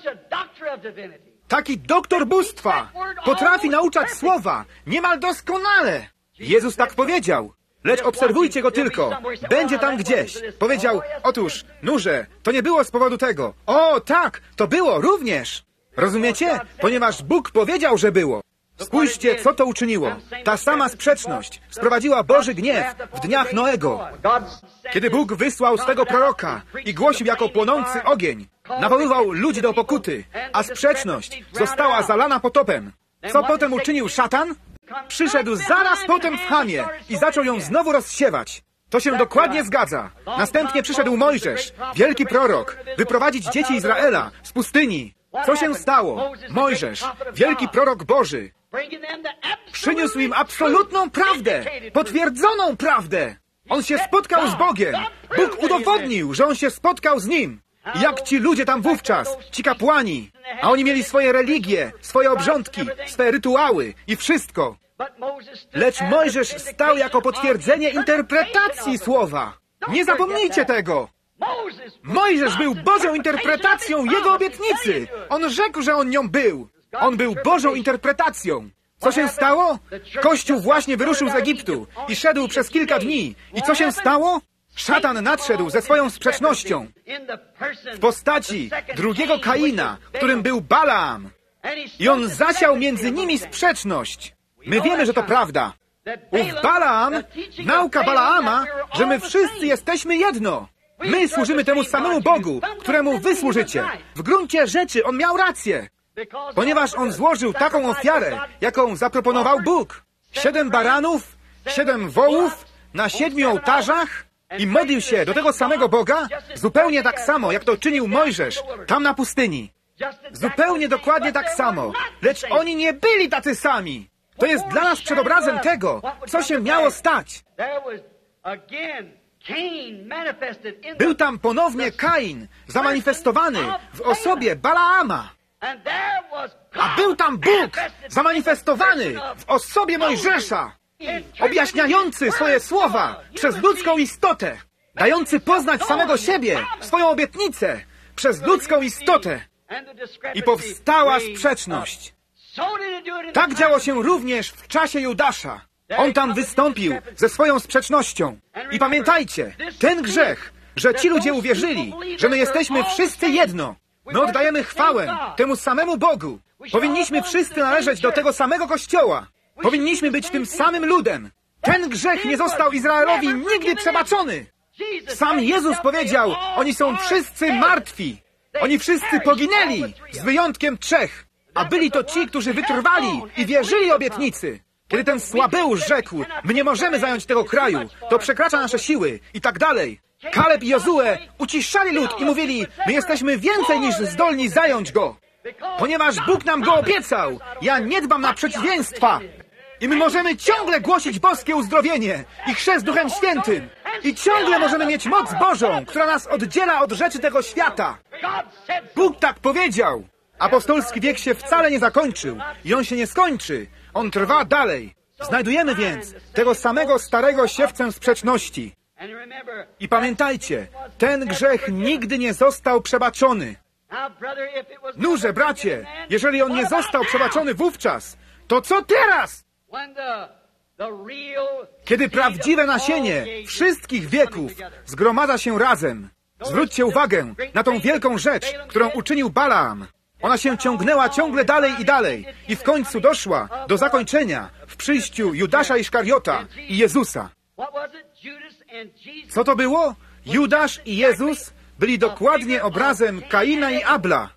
taki doktor bóstwa potrafi nauczać słowa niemal doskonale. Jezus tak powiedział. Lecz obserwujcie go tylko. Będzie tam gdzieś. Powiedział, otóż, nurze, to nie było z powodu tego. O, tak, to było również. Rozumiecie? Ponieważ Bóg powiedział, że było. Spójrzcie, co to uczyniło. Ta sama sprzeczność sprowadziła Boży gniew w dniach Noego. Kiedy Bóg wysłał swego proroka i głosił jako płonący ogień, nawoływał ludzi do pokuty, a sprzeczność została zalana potopem. Co potem uczynił szatan? Przyszedł zaraz potem w Chamie i zaczął ją znowu rozsiewać. To się dokładnie zgadza. Następnie przyszedł Mojżesz, wielki prorok, wyprowadzić dzieci Izraela z pustyni. Co się stało? Mojżesz, wielki prorok Boży, przyniósł im absolutną prawdę, potwierdzoną prawdę. On się spotkał z Bogiem. Bóg udowodnił, że on się spotkał z Nim. Jak ci ludzie tam wówczas, ci kapłani, a oni mieli swoje religie, swoje obrządki, swoje rytuały i wszystko. Lecz Mojżesz stał jako potwierdzenie interpretacji słowa. Nie zapomnijcie tego. Mojżesz był Bożą interpretacją Jego obietnicy. On rzekł, że on nią był. On był Bożą interpretacją. Co się stało? Kościół właśnie wyruszył z Egiptu i szedł przez kilka dni. I co się stało? Szatan nadszedł ze swoją sprzecznością w postaci drugiego Kaina, którym był Balaam. I on zasiał między nimi sprzeczność. My wiemy, że to prawda. Ów Balaam, nauka Balaama, że my wszyscy jesteśmy jedno. My służymy temu samemu Bogu, któremu wy służycie. W gruncie rzeczy on miał rację, ponieważ on złożył taką ofiarę, jaką zaproponował Bóg. 7 baranów, 7 wołów na 7 ołtarzach i modlił się do tego samego Boga, zupełnie tak samo, jak to czynił Mojżesz tam na pustyni. Zupełnie dokładnie tak samo. Lecz oni nie byli tacy sami. To jest dla nas przedobrazem tego, co się miało stać. Był tam ponownie Kain, zamanifestowany w osobie Balaama. A był tam Bóg, zamanifestowany w osobie Mojżesza, objaśniający swoje słowa przez ludzką istotę, dający poznać samego siebie, swoją obietnicę, przez ludzką istotę. I powstała sprzeczność. Tak działo się również w czasie Judasza. On tam wystąpił ze swoją sprzecznością. I pamiętajcie, ten grzech, że ci ludzie uwierzyli, że my jesteśmy wszyscy jedno. My oddajemy chwałę temu samemu Bogu. Powinniśmy wszyscy należeć do tego samego Kościoła. Powinniśmy być tym samym ludem. Ten grzech nie został Izraelowi nigdy przebaczony. Sam Jezus powiedział, oni są wszyscy martwi. Oni wszyscy poginęli, z wyjątkiem 3. A byli to ci, którzy wytrwali i wierzyli obietnicy. Kiedy ten słabeusz rzekł, my nie możemy zająć tego kraju, to przekracza nasze siły i tak dalej. Kaleb i Jozue uciszali lud i mówili, my jesteśmy więcej niż zdolni zająć go, ponieważ Bóg nam go obiecał. Ja nie dbam na przeciwieństwa. I my możemy ciągle głosić boskie uzdrowienie i chrzest Duchem Świętym. I ciągle możemy mieć moc Bożą, która nas oddziela od rzeczy tego świata. Bóg tak powiedział. Apostolski wiek się wcale nie zakończył i on się nie skończy. On trwa dalej. Znajdujemy więc tego samego starego siewcę sprzeczności. I pamiętajcie, ten grzech nigdy nie został przebaczony. Nurze, bracie, jeżeli on nie został przebaczony wówczas, to co teraz? Kiedy prawdziwe nasienie wszystkich wieków zgromadza się razem. Zwróćcie uwagę na tą wielką rzecz, którą uczynił Balaam. Ona się ciągnęła ciągle dalej i dalej i w końcu doszła do zakończenia w przyjściu Judasza Iskariota i Jezusa. Co to było? Judasz i Jezus byli dokładnie obrazem Kaina i Abla.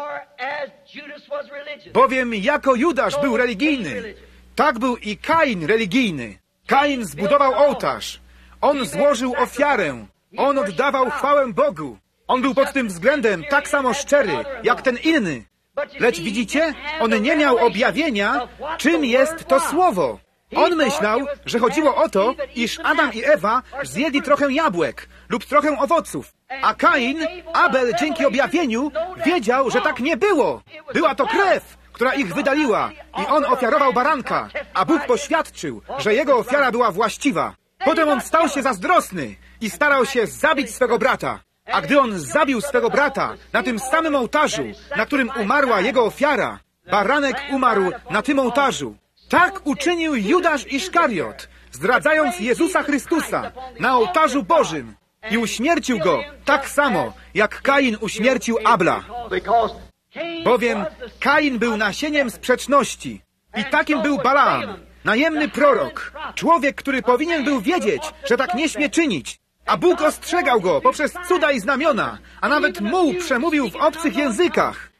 Bowiem jako Judasz był religijny, tak był i Kain religijny. Kain zbudował ołtarz. On złożył ofiarę. On oddawał chwałę Bogu. On był pod tym względem tak samo szczery, jak ten inny. Lecz widzicie, on nie miał objawienia, czym jest to słowo. On myślał, że chodziło o to, iż Adam i Ewa zjedli trochę jabłek lub trochę owoców. A Kain, Abel dzięki objawieniu wiedział, że tak nie było. Była to krew, która ich wydaliła i on ofiarował baranka, a Bóg poświadczył, że jego ofiara była właściwa. Potem on stał się zazdrosny i starał się zabić swego brata. A gdy on zabił swego brata na tym samym ołtarzu, na którym umarła jego ofiara, baranek umarł na tym ołtarzu. Tak uczynił Judasz Iskariot, zdradzając Jezusa Chrystusa na ołtarzu Bożym i uśmiercił go tak samo, jak Kain uśmiercił Abla. Bowiem Kain był nasieniem sprzeczności i takim był Balaam, najemny prorok, człowiek, który powinien był wiedzieć, że tak nie śmie czynić. A Bóg ostrzegał go poprzez cuda i znamiona, a nawet muł przemówił w obcych językach.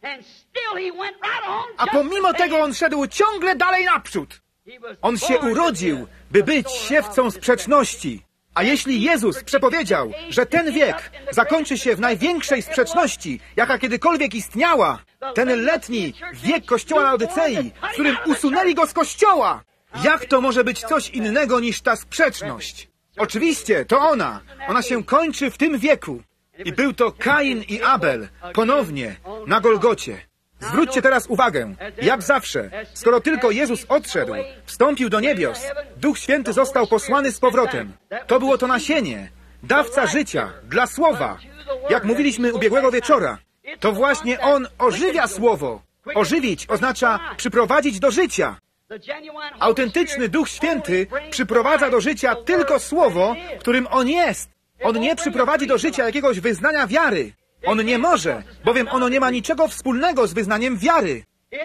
A pomimo tego on szedł ciągle dalej naprzód. On się urodził, by być siewcą sprzeczności. A jeśli Jezus przepowiedział, że ten wiek zakończy się w największej sprzeczności, jaka kiedykolwiek istniała, ten letni wiek kościoła Laodycei, w którym usunęli go z kościoła, jak to może być coś innego niż ta sprzeczność? Oczywiście, to ona. Ona się kończy w tym wieku. I był to Kain i Abel, ponownie, na Golgocie. Zwróćcie teraz uwagę, jak zawsze, skoro tylko Jezus odszedł, wstąpił do niebios, Duch Święty został posłany z powrotem. To było to nasienie, dawca życia, dla Słowa. Jak mówiliśmy ubiegłego wieczora, to właśnie On ożywia Słowo. Ożywić oznacza przyprowadzić do życia. Autentyczny Duch Święty przyprowadza do życia tylko Słowo, którym On jest. On nie przyprowadzi do życia jakiegoś wyznania wiary. On nie może, bowiem ono nie ma niczego wspólnego z wyznaniem wiary.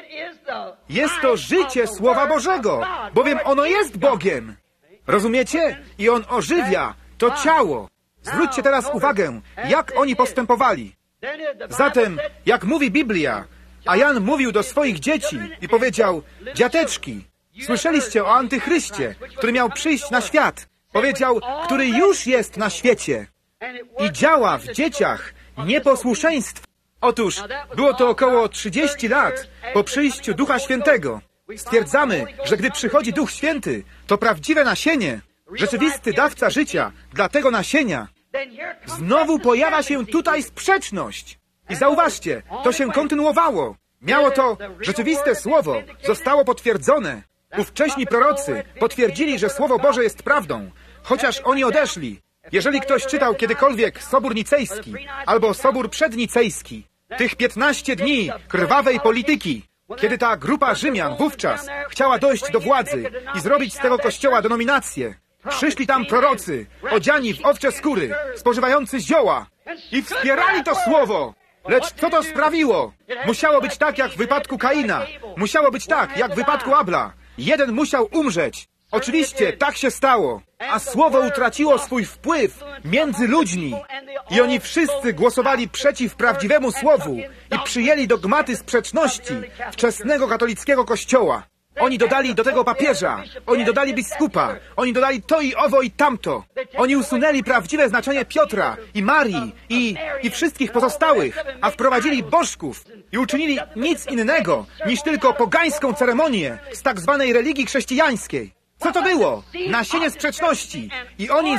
Jest to życie Słowa Bożego, bowiem ono jest Bogiem. Rozumiecie? I On ożywia to ciało. Zwróćcie teraz uwagę, jak oni postępowali. Zatem, jak mówi Biblia, a Jan mówił do swoich dzieci i powiedział: dziateczki, słyszeliście o Antychryście, który miał przyjść na świat. Powiedział, który już jest na świecie i działa w dzieciach nieposłuszeństwa. Otóż było to około 30 lat po przyjściu Ducha Świętego. Stwierdzamy, że gdy przychodzi Duch Święty, to prawdziwe nasienie, rzeczywisty dawca życia dla tego nasienia, znowu pojawia się tutaj sprzeczność. I zauważcie, to się kontynuowało. Miało to rzeczywiste Słowo, zostało potwierdzone. Ówcześni prorocy potwierdzili, że Słowo Boże jest prawdą, chociaż oni odeszli. Jeżeli ktoś czytał kiedykolwiek Sobór Nicejski albo Sobór Przednicejski, tych 15 dni krwawej polityki, kiedy ta grupa Rzymian wówczas chciała dojść do władzy i zrobić z tego kościoła denominację, przyszli tam prorocy, odziani w owcze skóry, spożywający zioła i wspierali to Słowo. Lecz co to sprawiło? Musiało być tak, jak w wypadku Kaina. Musiało być tak, jak w wypadku Abla. Jeden musiał umrzeć. Oczywiście, tak się stało. A Słowo utraciło swój wpływ między ludźmi. I oni wszyscy głosowali przeciw prawdziwemu Słowu i przyjęli dogmaty sprzeczności wczesnego katolickiego kościoła. Oni dodali do tego papieża, oni dodali biskupa, oni dodali to i owo i tamto. Oni usunęli prawdziwe znaczenie Piotra i Marii i wszystkich pozostałych, a wprowadzili bożków i uczynili nic innego niż tylko pogańską ceremonię z tak zwanej religii chrześcijańskiej. Co to było? Nasienie sprzeczności. I oni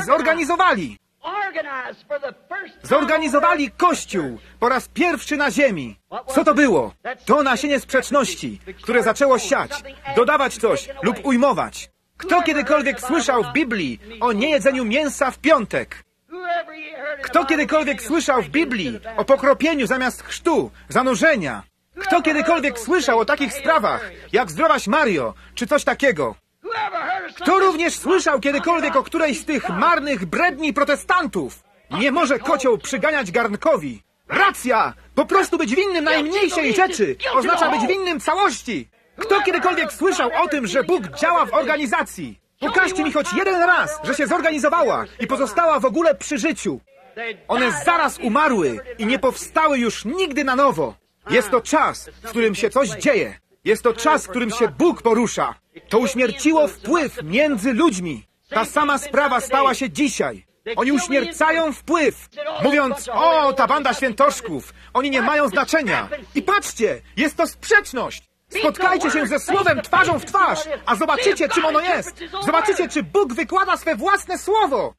zorganizowali Kościół po raz pierwszy na ziemi. Co to było? To nasienie sprzeczności, które zaczęło siać, dodawać coś lub ujmować. Kto kiedykolwiek słyszał w Biblii o niejedzeniu mięsa w piątek? Kto kiedykolwiek słyszał w Biblii o pokropieniu zamiast chrztu, zanurzenia? Kto kiedykolwiek słyszał o takich sprawach, jak Zdrowaś Mario, czy coś takiego? Kto również słyszał kiedykolwiek o którejś z tych marnych bredni protestantów? Nie może kocioł przyganiać garnkowi. Racja! Po prostu być winnym najmniejszej rzeczy oznacza być winnym całości. Kto kiedykolwiek słyszał o tym, że Bóg działa w organizacji? Pokażcie mi choć jeden raz, że się zorganizowała i pozostała w ogóle przy życiu. One zaraz umarły i nie powstały już nigdy na nowo. Jest to czas, w którym się coś dzieje. Jest to czas, w którym się Bóg porusza. To uśmierciło wpływ między ludźmi. Ta sama sprawa stała się dzisiaj. Oni uśmiercają wpływ, mówiąc, o, ta banda świętoszków, oni nie mają znaczenia. I patrzcie, jest to sprzeczność. Spotkajcie się ze Słowem twarzą w twarz, a zobaczycie, czym ono jest. Zobaczycie, czy Bóg wykłada swe własne Słowo.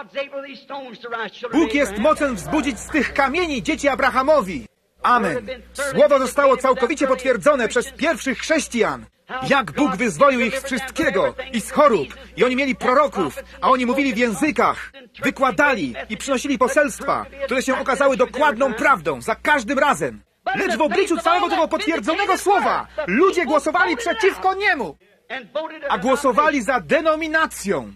Bóg jest mocen wzbudzić z tych kamieni dzieci Abrahamowi. Amen. Słowo zostało całkowicie potwierdzone przez pierwszych chrześcijan. Jak Bóg wyzwolił ich z wszystkiego i z chorób. I oni mieli proroków, a oni mówili w językach. Wykładali i przynosili poselstwa, które się okazały dokładną prawdą za każdym razem. Lecz w obliczu całego tego potwierdzonego słowa ludzie głosowali przeciwko niemu, a głosowali za denominacją.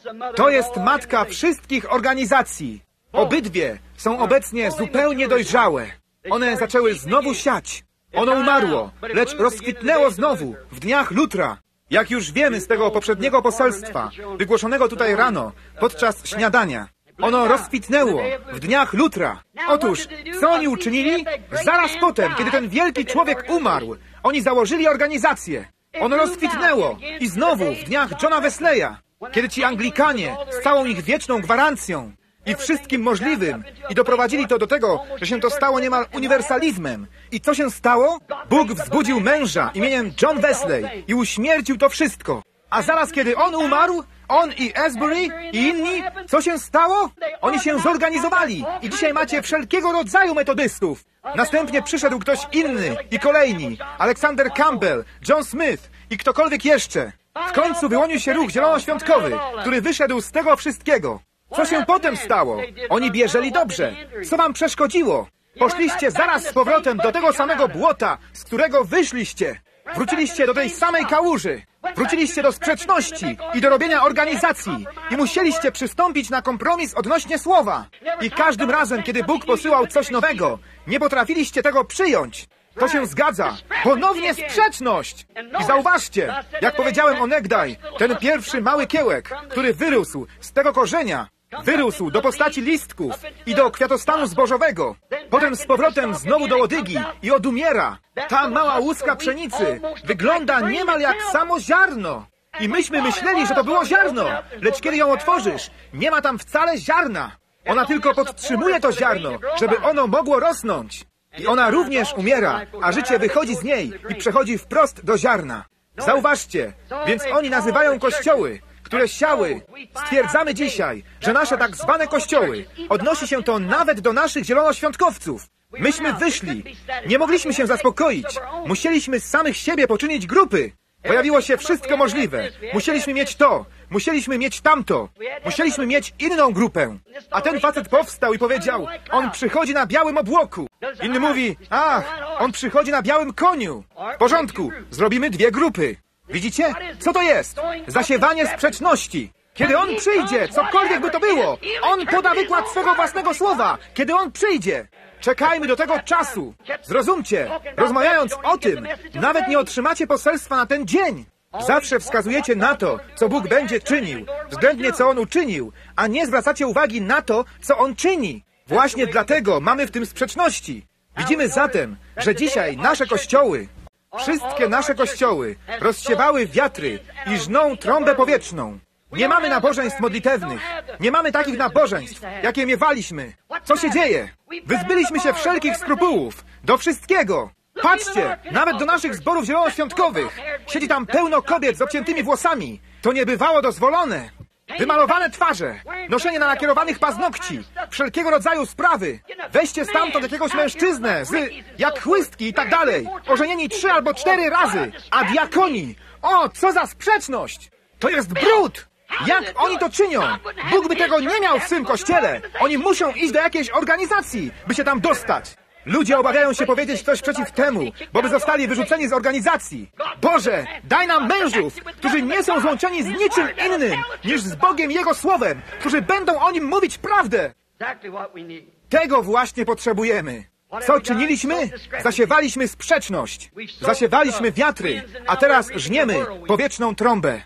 To jest matka wszystkich organizacji. Obydwie są obecnie zupełnie dojrzałe. One zaczęły znowu siać. Ono umarło, lecz rozkwitnęło znowu w dniach Lutra. Jak już wiemy z tego poprzedniego poselstwa, wygłoszonego tutaj rano, podczas śniadania. Ono rozkwitnęło w dniach Lutra. Otóż, co oni uczynili? Zaraz potem, kiedy ten wielki człowiek umarł, oni założyli organizację. Ono rozkwitnęło i znowu w dniach Johna Wesleya, kiedy ci Anglikanie z całą ich wieczną gwarancją i wszystkim możliwym i doprowadzili to do tego, że się to stało niemal uniwersalizmem. I co się stało? Bóg wzbudził męża imieniem John Wesley i uśmiercił to wszystko. A zaraz kiedy on umarł, on i Asbury i inni, co się stało? Oni się zorganizowali i dzisiaj macie wszelkiego rodzaju metodystów. Następnie przyszedł ktoś inny i kolejni. Alexander Campbell, John Smith i ktokolwiek jeszcze. W końcu wyłonił się ruch zielonoświątkowy, który wyszedł z tego wszystkiego. Co się potem stało? Oni bieżeli dobrze. Co wam przeszkodziło? Poszliście zaraz z powrotem do tego samego błota, z którego wyszliście. Wróciliście do tej samej kałuży. Wróciliście do sprzeczności i do robienia organizacji. I musieliście przystąpić na kompromis odnośnie słowa. I każdym razem, kiedy Bóg posyłał coś nowego, nie potrafiliście tego przyjąć. To się zgadza. Ponownie sprzeczność. I zauważcie, jak powiedziałem onegdaj, ten pierwszy mały kiełek, który wyrósł z tego korzenia, wyrósł do postaci listków i do kwiatostanu zbożowego. Potem z powrotem znowu do łodygi i odumiera. Ta mała łuska pszenicy wygląda niemal jak samo ziarno. I myśmy myśleli, że to było ziarno, lecz kiedy ją otworzysz, nie ma tam wcale ziarna. Ona tylko podtrzymuje to ziarno, żeby ono mogło rosnąć. I ona również umiera, a życie wychodzi z niej i przechodzi wprost do ziarna. Zauważcie, więc oni nazywają kościoły, które siały. Stwierdzamy dzisiaj, że nasze tak zwane kościoły, odnosi się to nawet do naszych zielonoświątkowców. Myśmy wyszli, nie mogliśmy się zaspokoić, musieliśmy z samych siebie poczynić grupy. Pojawiło się wszystko możliwe. Musieliśmy mieć to, musieliśmy mieć tamto, musieliśmy mieć inną grupę. A ten facet powstał i powiedział, on przychodzi na białym obłoku. Inny mówi, ach, on przychodzi na białym koniu. W porządku, zrobimy dwie grupy. Widzicie? Co to jest? Zasiewanie sprzeczności. Kiedy on przyjdzie, cokolwiek by to było, on poda wykład swego własnego słowa. Kiedy on przyjdzie. Czekajmy do tego czasu. Zrozumcie, rozmawiając o tym, nawet nie otrzymacie poselstwa na ten dzień. Zawsze wskazujecie na to, co Bóg będzie czynił, względnie co On uczynił, a nie zwracacie uwagi na to, co On czyni. Właśnie dlatego mamy w tym sprzeczności. Widzimy zatem, że dzisiaj nasze kościoły, wszystkie nasze kościoły rozsiewały wiatry i żną trąbę powietrzną. Nie mamy nabożeństw modlitewnych. Nie mamy takich nabożeństw, jakie miewaliśmy. Co się dzieje? Wyzbyliśmy się wszelkich skrupułów. Do wszystkiego. Patrzcie, nawet do naszych zborów zielonoświątkowych. Siedzi tam pełno kobiet z obciętymi włosami. To nie bywało dozwolone. Wymalowane twarze, noszenie nakierowanych paznokci, wszelkiego rodzaju sprawy. Weźcie stamtąd jakiegoś mężczyznę jak chłystki i tak dalej. Ożenieni 3 albo 4 razy, a diakoni. O, co za sprzeczność! To jest brud! Jak oni to czynią? Bóg by tego nie miał w swym kościele. Oni muszą iść do jakiejś organizacji, by się tam dostać. Ludzie obawiają się powiedzieć coś przeciw temu, bo by zostali wyrzuceni z organizacji. Boże, daj nam mężów, którzy nie są złączeni z niczym innym niż z Bogiem i Jego Słowem, którzy będą o Nim mówić prawdę. Tego właśnie potrzebujemy. Co czyniliśmy? Zasiewaliśmy sprzeczność. Zasiewaliśmy wiatry, a teraz żniemy powietrzną trąbę.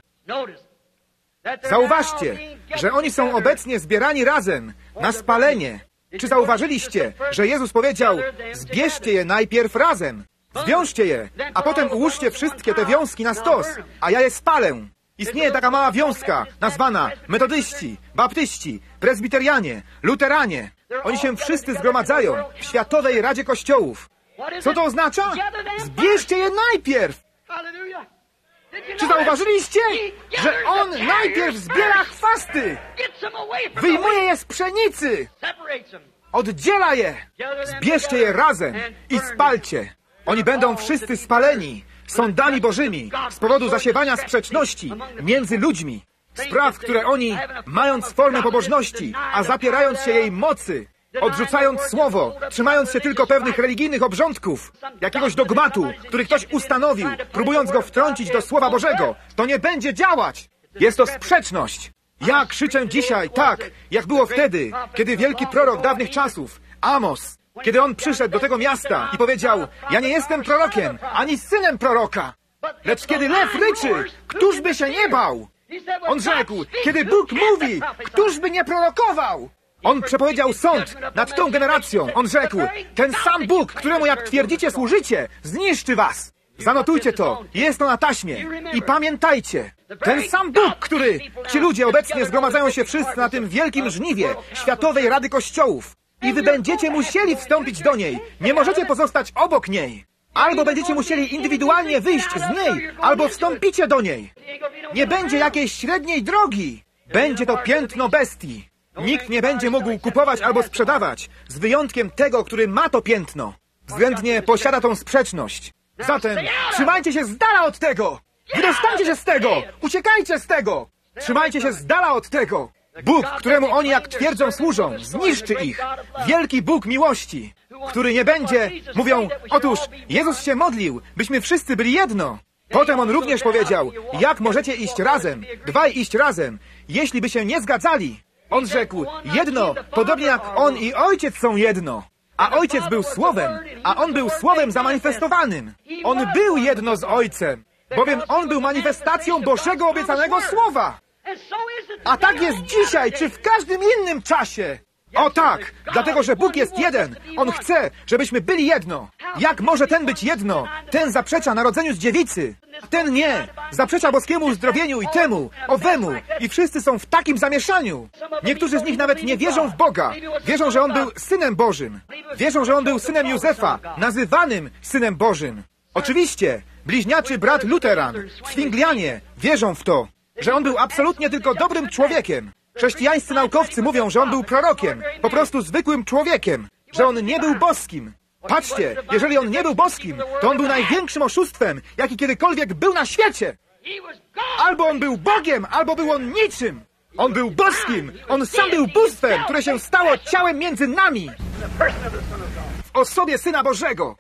Zauważcie, że oni są obecnie zbierani razem na spalenie. Czy zauważyliście, że Jezus powiedział, zbierzcie je najpierw razem, zwiążcie je, a potem ułóżcie wszystkie te wiązki na stos, a ja je spalę. Istnieje taka mała wiązka, nazwana metodyści, baptyści, prezbiterianie, luteranie. Oni się wszyscy zgromadzają w Światowej Radzie Kościołów. Co to oznacza? Zbierzcie je najpierw! Czy zauważyliście, że on najpierw zbiera chwasty? Wyjmuje je z pszenicy! Oddziela je! Zbierzcie je razem i spalcie! Oni będą wszyscy spaleni sądami bożymi z powodu zasiewania sprzeczności między ludźmi. Spraw, które oni, mając formę pobożności, a zapierając się jej mocy, odrzucając słowo, trzymając się tylko pewnych religijnych obrządków, jakiegoś dogmatu, który ktoś ustanowił, próbując go wtrącić do Słowa Bożego, to nie będzie działać. Jest to sprzeczność. Ja krzyczę dzisiaj tak, jak było wtedy, kiedy wielki prorok dawnych czasów, Amos, kiedy on przyszedł do tego miasta i powiedział, ja nie jestem prorokiem, ani synem proroka, lecz kiedy lew ryczy, któż by się nie bał? On rzekł, kiedy Bóg mówi, któż by nie prorokował? On przepowiedział sąd nad tą generacją. On rzekł, ten sam Bóg, któremu jak twierdzicie służycie, zniszczy was. Zanotujcie to, jest to na taśmie. I pamiętajcie, ten sam Bóg, który... Ci ludzie obecnie zgromadzają się wszyscy na tym wielkim żniwie Światowej Rady Kościołów. I wy będziecie musieli wstąpić do niej. Nie możecie pozostać obok niej. Albo będziecie musieli indywidualnie wyjść z niej, albo wstąpicie do niej. Nie będzie jakiejś średniej drogi. Będzie to piętno bestii. Nikt nie będzie mógł kupować albo sprzedawać, z wyjątkiem tego, który ma to piętno. Względnie posiada tą sprzeczność. Zatem trzymajcie się z dala od tego! Wydostańcie się z tego! Uciekajcie z tego! Trzymajcie się z dala od tego! Bóg, któremu oni jak twierdzą służą, zniszczy ich. Wielki Bóg miłości, który nie będzie... Mówią, otóż Jezus się modlił, byśmy wszyscy byli jedno. Potem on również powiedział, jak możecie iść razem, dwaj iść razem, jeśli by się nie zgadzali. On rzekł, jedno, podobnie jak On i Ojciec są jedno. A Ojciec był Słowem, a On był Słowem zamanifestowanym. On był jedno z Ojcem, bowiem On był manifestacją Bożego obiecanego Słowa. A tak jest dzisiaj, czy w każdym innym czasie. O tak, dlatego, że Bóg jest jeden. On chce, żebyśmy byli jedno. Jak może ten być jedno? Ten zaprzecza narodzeniu z dziewicy. Ten nie. Zaprzecza boskiemu uzdrowieniu i temu, owemu. I wszyscy są w takim zamieszaniu. Niektórzy z nich nawet nie wierzą w Boga. Wierzą, że On był Synem Bożym. Wierzą, że On był synem Józefa, nazywanym Synem Bożym. Oczywiście, bliźniaczy brat Luteran, Zwinglianie wierzą w to, że On był absolutnie tylko dobrym człowiekiem. Chrześcijańscy naukowcy mówią, że On był prorokiem, po prostu zwykłym człowiekiem, że On nie był boskim. Patrzcie, jeżeli On nie był boskim, to On był największym oszustwem, jaki kiedykolwiek był na świecie. Albo On był Bogiem, albo był On niczym. On był boskim, On sam był bóstwem, które się stało ciałem między nami. W osobie Syna Bożego.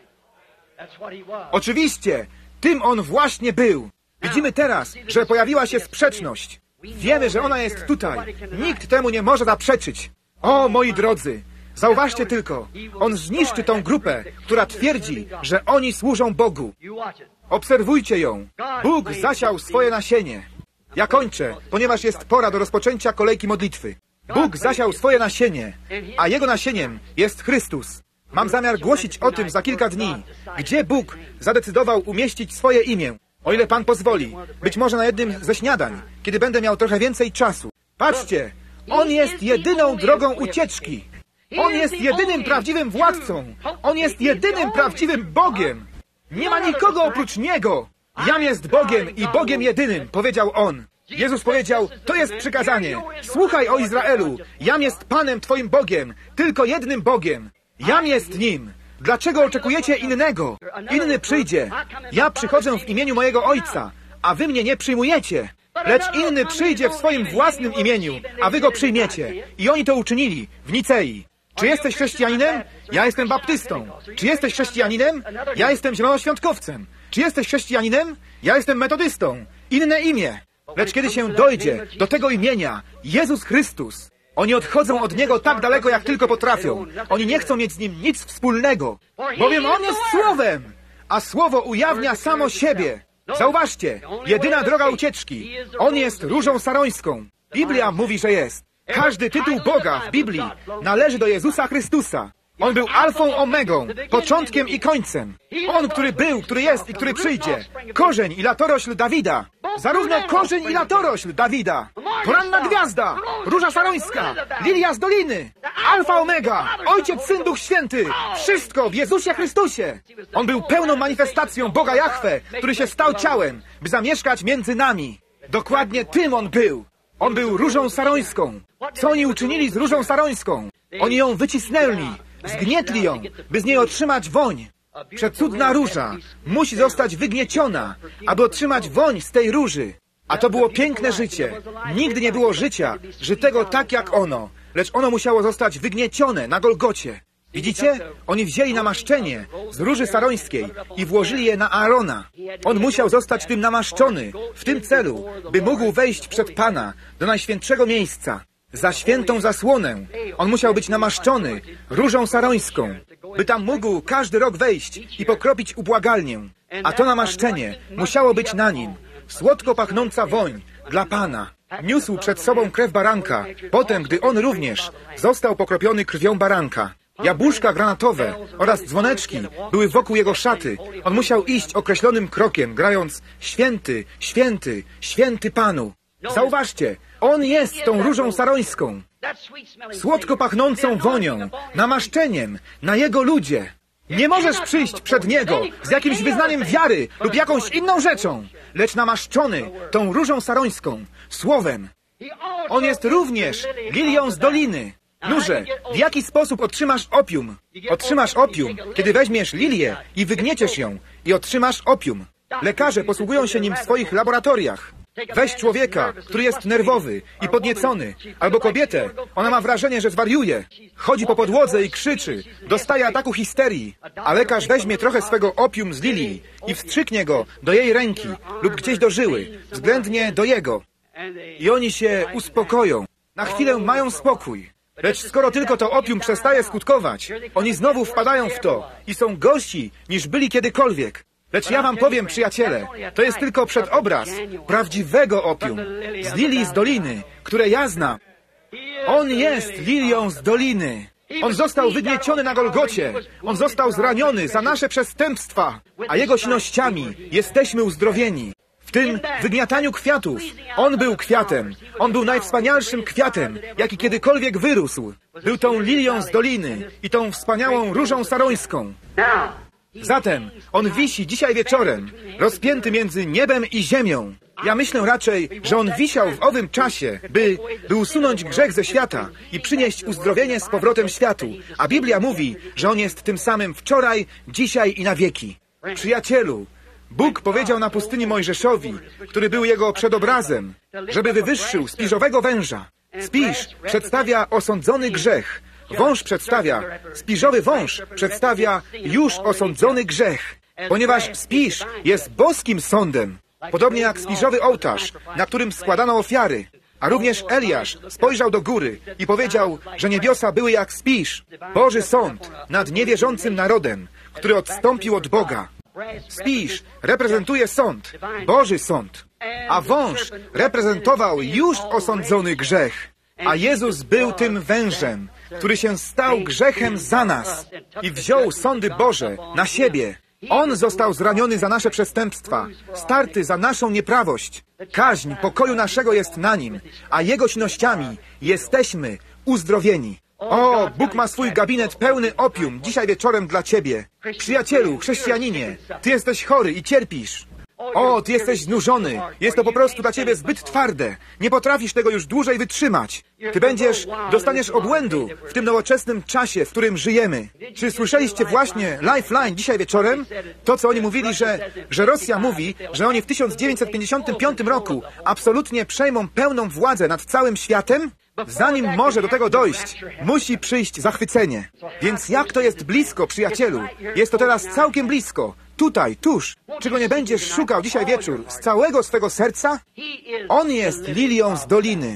Oczywiście, tym On właśnie był. Widzimy teraz, że pojawiła się sprzeczność. Wiemy, że ona jest tutaj. Nikt temu nie może zaprzeczyć. O, moi drodzy, zauważcie tylko. On zniszczy tą grupę, która twierdzi, że oni służą Bogu. Obserwujcie ją. Bóg zasiał swoje nasienie. Ja kończę, ponieważ jest pora do rozpoczęcia kolejki modlitwy. Bóg zasiał swoje nasienie, a Jego nasieniem jest Chrystus. Mam zamiar głosić o tym za kilka dni, gdzie Bóg zadecydował umieścić swoje imię. O ile Pan pozwoli, być może na jednym ze śniadań, kiedy będę miał trochę więcej czasu. Patrzcie, On jest jedyną drogą ucieczki. On jest jedynym prawdziwym władcą. On jest jedynym prawdziwym Bogiem. Nie ma nikogo oprócz Niego. Jam jest Bogiem i Bogiem jedynym, powiedział On. Jezus powiedział, to jest przykazanie. Słuchaj, o Izraelu, Jam jest Panem Twoim Bogiem, tylko jednym Bogiem. Jam jest Nim. Dlaczego oczekujecie innego? Inny przyjdzie. Ja przychodzę w imieniu mojego Ojca, a wy mnie nie przyjmujecie. Lecz inny przyjdzie w swoim własnym imieniu, a wy go przyjmiecie. I oni to uczynili w Nicei. Czy jesteś chrześcijaninem? Ja jestem baptystą. Czy jesteś chrześcijaninem? Ja jestem zielonoświątkowcem. Czy jesteś chrześcijaninem? Ja jestem metodystą. Inne imię. Lecz kiedy się dojdzie do tego imienia, Jezus Chrystus, Oni odchodzą od Niego tak daleko, jak tylko potrafią. Oni nie chcą mieć z Nim nic wspólnego, bowiem On jest Słowem, a Słowo ujawnia samo siebie. Zauważcie, jedyna droga ucieczki. On jest różą sarońską. Biblia mówi, że jest. Każdy tytuł Boga w Biblii należy do Jezusa Chrystusa. On był alfą, omegą, początkiem i końcem. On, który był, który jest i który przyjdzie. Korzeń i latorośl Dawida. Zarówno korzeń i latorośl Dawida. Poranna gwiazda, róża sarońska, lilia z doliny. Alfa, omega, Ojciec, Syn, Duch Święty. Wszystko w Jezusie Chrystusie. On był pełną manifestacją Boga Jahwe, który się stał ciałem, by zamieszkać między nami. Dokładnie tym On był. On był różą sarońską. Co oni uczynili z różą sarońską? Oni ją wycisnęli. Zgnietli ją, by z niej otrzymać woń. Przecudna róża musi zostać wygnieciona, aby otrzymać woń z tej róży. A to było piękne życie. Nigdy nie było życia żytego tak jak ono, lecz ono musiało zostać wygniecione na Golgocie. Widzicie? Oni wzięli namaszczenie z róży sarońskiej i włożyli je na Aarona. On musiał zostać tym namaszczony w tym celu, by mógł wejść przed Pana do najświętszego miejsca. Za świętą zasłonę. On musiał być namaszczony różą sarońską, by tam mógł każdy rok wejść i pokropić ubłagalnię. A to namaszczenie musiało być na nim. Słodko pachnąca woń dla Pana. Niósł przed sobą krew baranka, potem, gdy on również został pokropiony krwią baranka. Jabłuszka granatowe oraz dzwoneczki były wokół jego szaty. On musiał iść określonym krokiem, grając Święty, Święty, Święty Panu. Zauważcie, On jest tą różą sarońską, słodko pachnącą wonią, namaszczeniem na Jego ludzie. Nie możesz przyjść przed Niego z jakimś wyznaniem wiary lub jakąś inną rzeczą, lecz namaszczony tą różą sarońską, Słowem. On jest również lilią z doliny. Nurze, w jaki sposób otrzymasz opium? Otrzymasz opium, kiedy weźmiesz lilię i wygnieciesz ją i otrzymasz opium. Lekarze posługują się nim w swoich laboratoriach. Weź człowieka, który jest nerwowy i podniecony, albo kobietę, ona ma wrażenie, że zwariuje. Chodzi po podłodze i krzyczy, dostaje ataku histerii, a lekarz weźmie trochę swego opium z lilii i wstrzyknie go do jej ręki lub gdzieś do żyły, względnie do jego. I oni się uspokoją. Na chwilę mają spokój. Lecz skoro tylko to opium przestaje skutkować, oni znowu wpadają w to i są gorsi niż byli kiedykolwiek. Lecz ja wam powiem, przyjaciele, to jest tylko przedobraz prawdziwego opium, z lilii z doliny, które ja znam. On jest lilią z doliny. On został wygnieciony na Golgocie. On został zraniony za nasze przestępstwa, a Jego sinościami jesteśmy uzdrowieni. W tym wygniataniu kwiatów On był kwiatem. On był najwspanialszym kwiatem, jaki kiedykolwiek wyrósł. Był tą lilią z doliny i tą wspaniałą różą sarońską. Zatem On wisi dzisiaj wieczorem, rozpięty między niebem i ziemią. Ja myślę raczej, że On wisiał w owym czasie, by usunąć grzech ze świata i przynieść uzdrowienie z powrotem światu. A Biblia mówi, że On jest tym samym wczoraj, dzisiaj i na wieki. Przyjacielu, Bóg powiedział na pustyni Mojżeszowi, który był Jego przedobrazem, żeby wywyższył spiżowego węża. Spiż przedstawia osądzony grzech. Wąż przedstawia, spiżowy wąż przedstawia już osądzony grzech, ponieważ spiż jest boskim sądem, podobnie jak spiżowy ołtarz, na którym składano ofiary. A również Eliasz spojrzał do góry i powiedział, że niebiosa były jak spiż, Boży sąd nad niewierzącym narodem, który odstąpił od Boga. Spiż reprezentuje sąd, Boży sąd, a wąż reprezentował już osądzony grzech. A Jezus był tym wężem, który się stał grzechem za nas i wziął sądy Boże na siebie. On został zraniony za nasze przestępstwa, starty za naszą nieprawość. Kaźń pokoju naszego jest na Nim, a Jego sinościami jesteśmy uzdrowieni. O, Bóg ma swój gabinet pełny opium dzisiaj wieczorem dla Ciebie. Przyjacielu, chrześcijaninie, Ty jesteś chory i cierpisz. O, Ty jesteś znużony. Jest to po prostu dla Ciebie zbyt twarde. Nie potrafisz tego już dłużej wytrzymać. Ty dostaniesz obłędu w tym nowoczesnym czasie, w którym żyjemy. Czy słyszeliście właśnie Lifeline dzisiaj wieczorem? To, co oni mówili, że Rosja mówi, że oni w 1955 roku absolutnie przejmą pełną władzę nad całym światem? Zanim może do tego dojść, musi przyjść zachwycenie. Więc jak to jest blisko, przyjacielu? Jest to teraz całkiem blisko. Tutaj, tuż. Czy go nie będziesz szukał dzisiaj wieczór z całego swego serca? On jest lilią z doliny.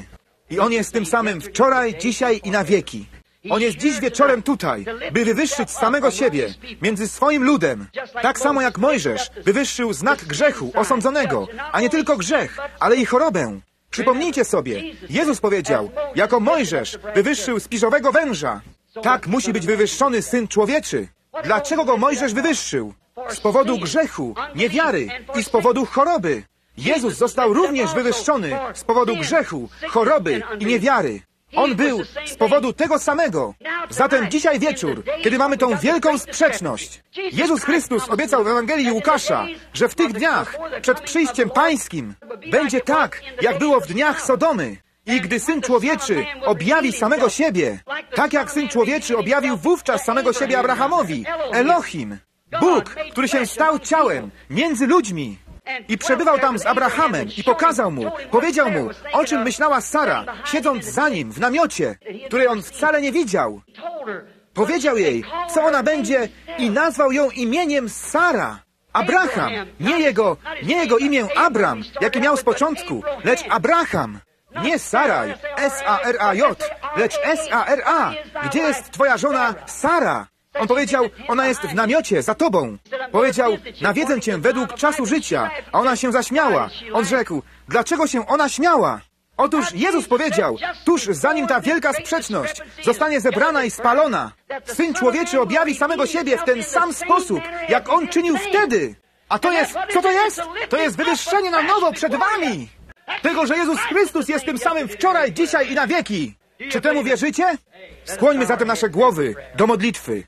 I On jest tym samym wczoraj, dzisiaj i na wieki. On jest dziś wieczorem tutaj, by wywyższyć samego siebie między swoim ludem. Tak samo jak Mojżesz wywyższył znak grzechu osądzonego, a nie tylko grzech, ale i chorobę. Przypomnijcie sobie, Jezus powiedział, jako Mojżesz wywyższył spiżowego węża, tak musi być wywyższony Syn Człowieczy. Dlaczego go Mojżesz wywyższył? Z powodu grzechu, niewiary i z powodu choroby. Jezus został również wywyższony z powodu grzechu, choroby i niewiary. On był z powodu tego samego. Zatem dzisiaj wieczór, kiedy mamy tą wielką sprzeczność, Jezus Chrystus obiecał w Ewangelii Łukasza, że w tych dniach, przed przyjściem Pańskim, będzie tak, jak było w dniach Sodomy. I gdy Syn Człowieczy objawi samego siebie, tak jak Syn Człowieczy objawił wówczas samego siebie Abrahamowi, Elohim, Bóg, który się stał ciałem między ludźmi i przebywał tam z Abrahamem i pokazał mu, powiedział mu, o czym myślała Sara, siedząc za nim w namiocie, której on wcale nie widział. Powiedział jej, co ona będzie i nazwał ją imieniem Sara. Abraham, nie jego imię Abram, jakie miał z początku, lecz Abraham. Nie Saraj, S-A-R-A-J, lecz S-A-R-A. Gdzie jest twoja żona Sara? On powiedział, ona jest w namiocie, za tobą. Powiedział, nawiedzę cię według czasu życia, a ona się zaśmiała. On rzekł, dlaczego się ona śmiała? Otóż Jezus powiedział, tuż zanim ta wielka sprzeczność zostanie zebrana i spalona, Syn Człowieczy objawi samego siebie w ten sam sposób, jak On czynił wtedy. A to jest, co to jest? To jest wywyższenie na nowo przed wami. Tego, że Jezus Chrystus jest tym samym wczoraj, dzisiaj i na wieki. Czy temu wierzycie? Skłońmy zatem nasze głowy do modlitwy.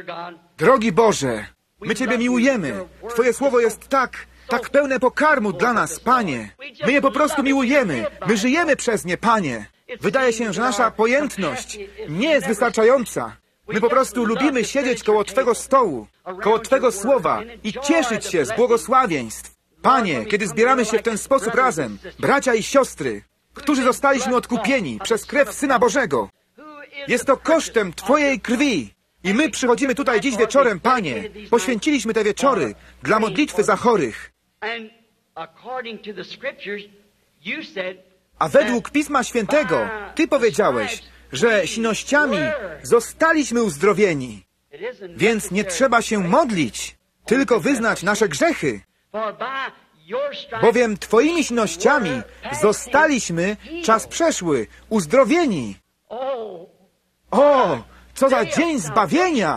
Drogi Boże, my Ciebie miłujemy. Twoje słowo jest tak pełne pokarmu dla nas, Panie. My je po prostu miłujemy. My żyjemy przez nie, Panie. Wydaje się, że nasza pojętność nie jest wystarczająca. My po prostu lubimy siedzieć koło Twego stołu, koło Twego słowa i cieszyć się z błogosławieństw. Panie, kiedy zbieramy się w ten sposób razem, bracia i siostry, którzy zostaliśmy odkupieni przez krew Syna Bożego, jest to kosztem Twojej krwi. I my przychodzimy tutaj dziś wieczorem, Panie. Poświęciliśmy te wieczory dla modlitwy za chorych. A według Pisma Świętego Ty powiedziałeś, że sinościami zostaliśmy uzdrowieni. Więc nie trzeba się modlić, tylko wyznać nasze grzechy. Bowiem Twoimi sinościami zostaliśmy, czas przeszły, uzdrowieni. O, co za dzień zbawienia!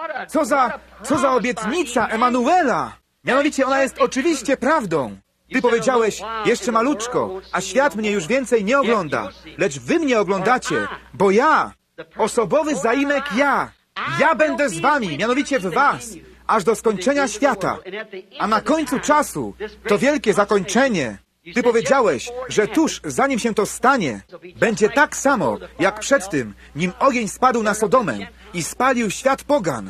Co za obietnica Emanuela! Mianowicie ona jest oczywiście prawdą. Ty powiedziałeś, jeszcze maluczko, a świat mnie już więcej nie ogląda, lecz wy mnie oglądacie, bo ja, osobowy zaimek ja będę z wami, mianowicie w was, aż do skończenia świata. A na końcu czasu, to wielkie zakończenie, Ty powiedziałeś, że tuż zanim się to stanie, będzie tak samo, jak przed tym, nim ogień spadł na Sodomę i spalił świat pogan,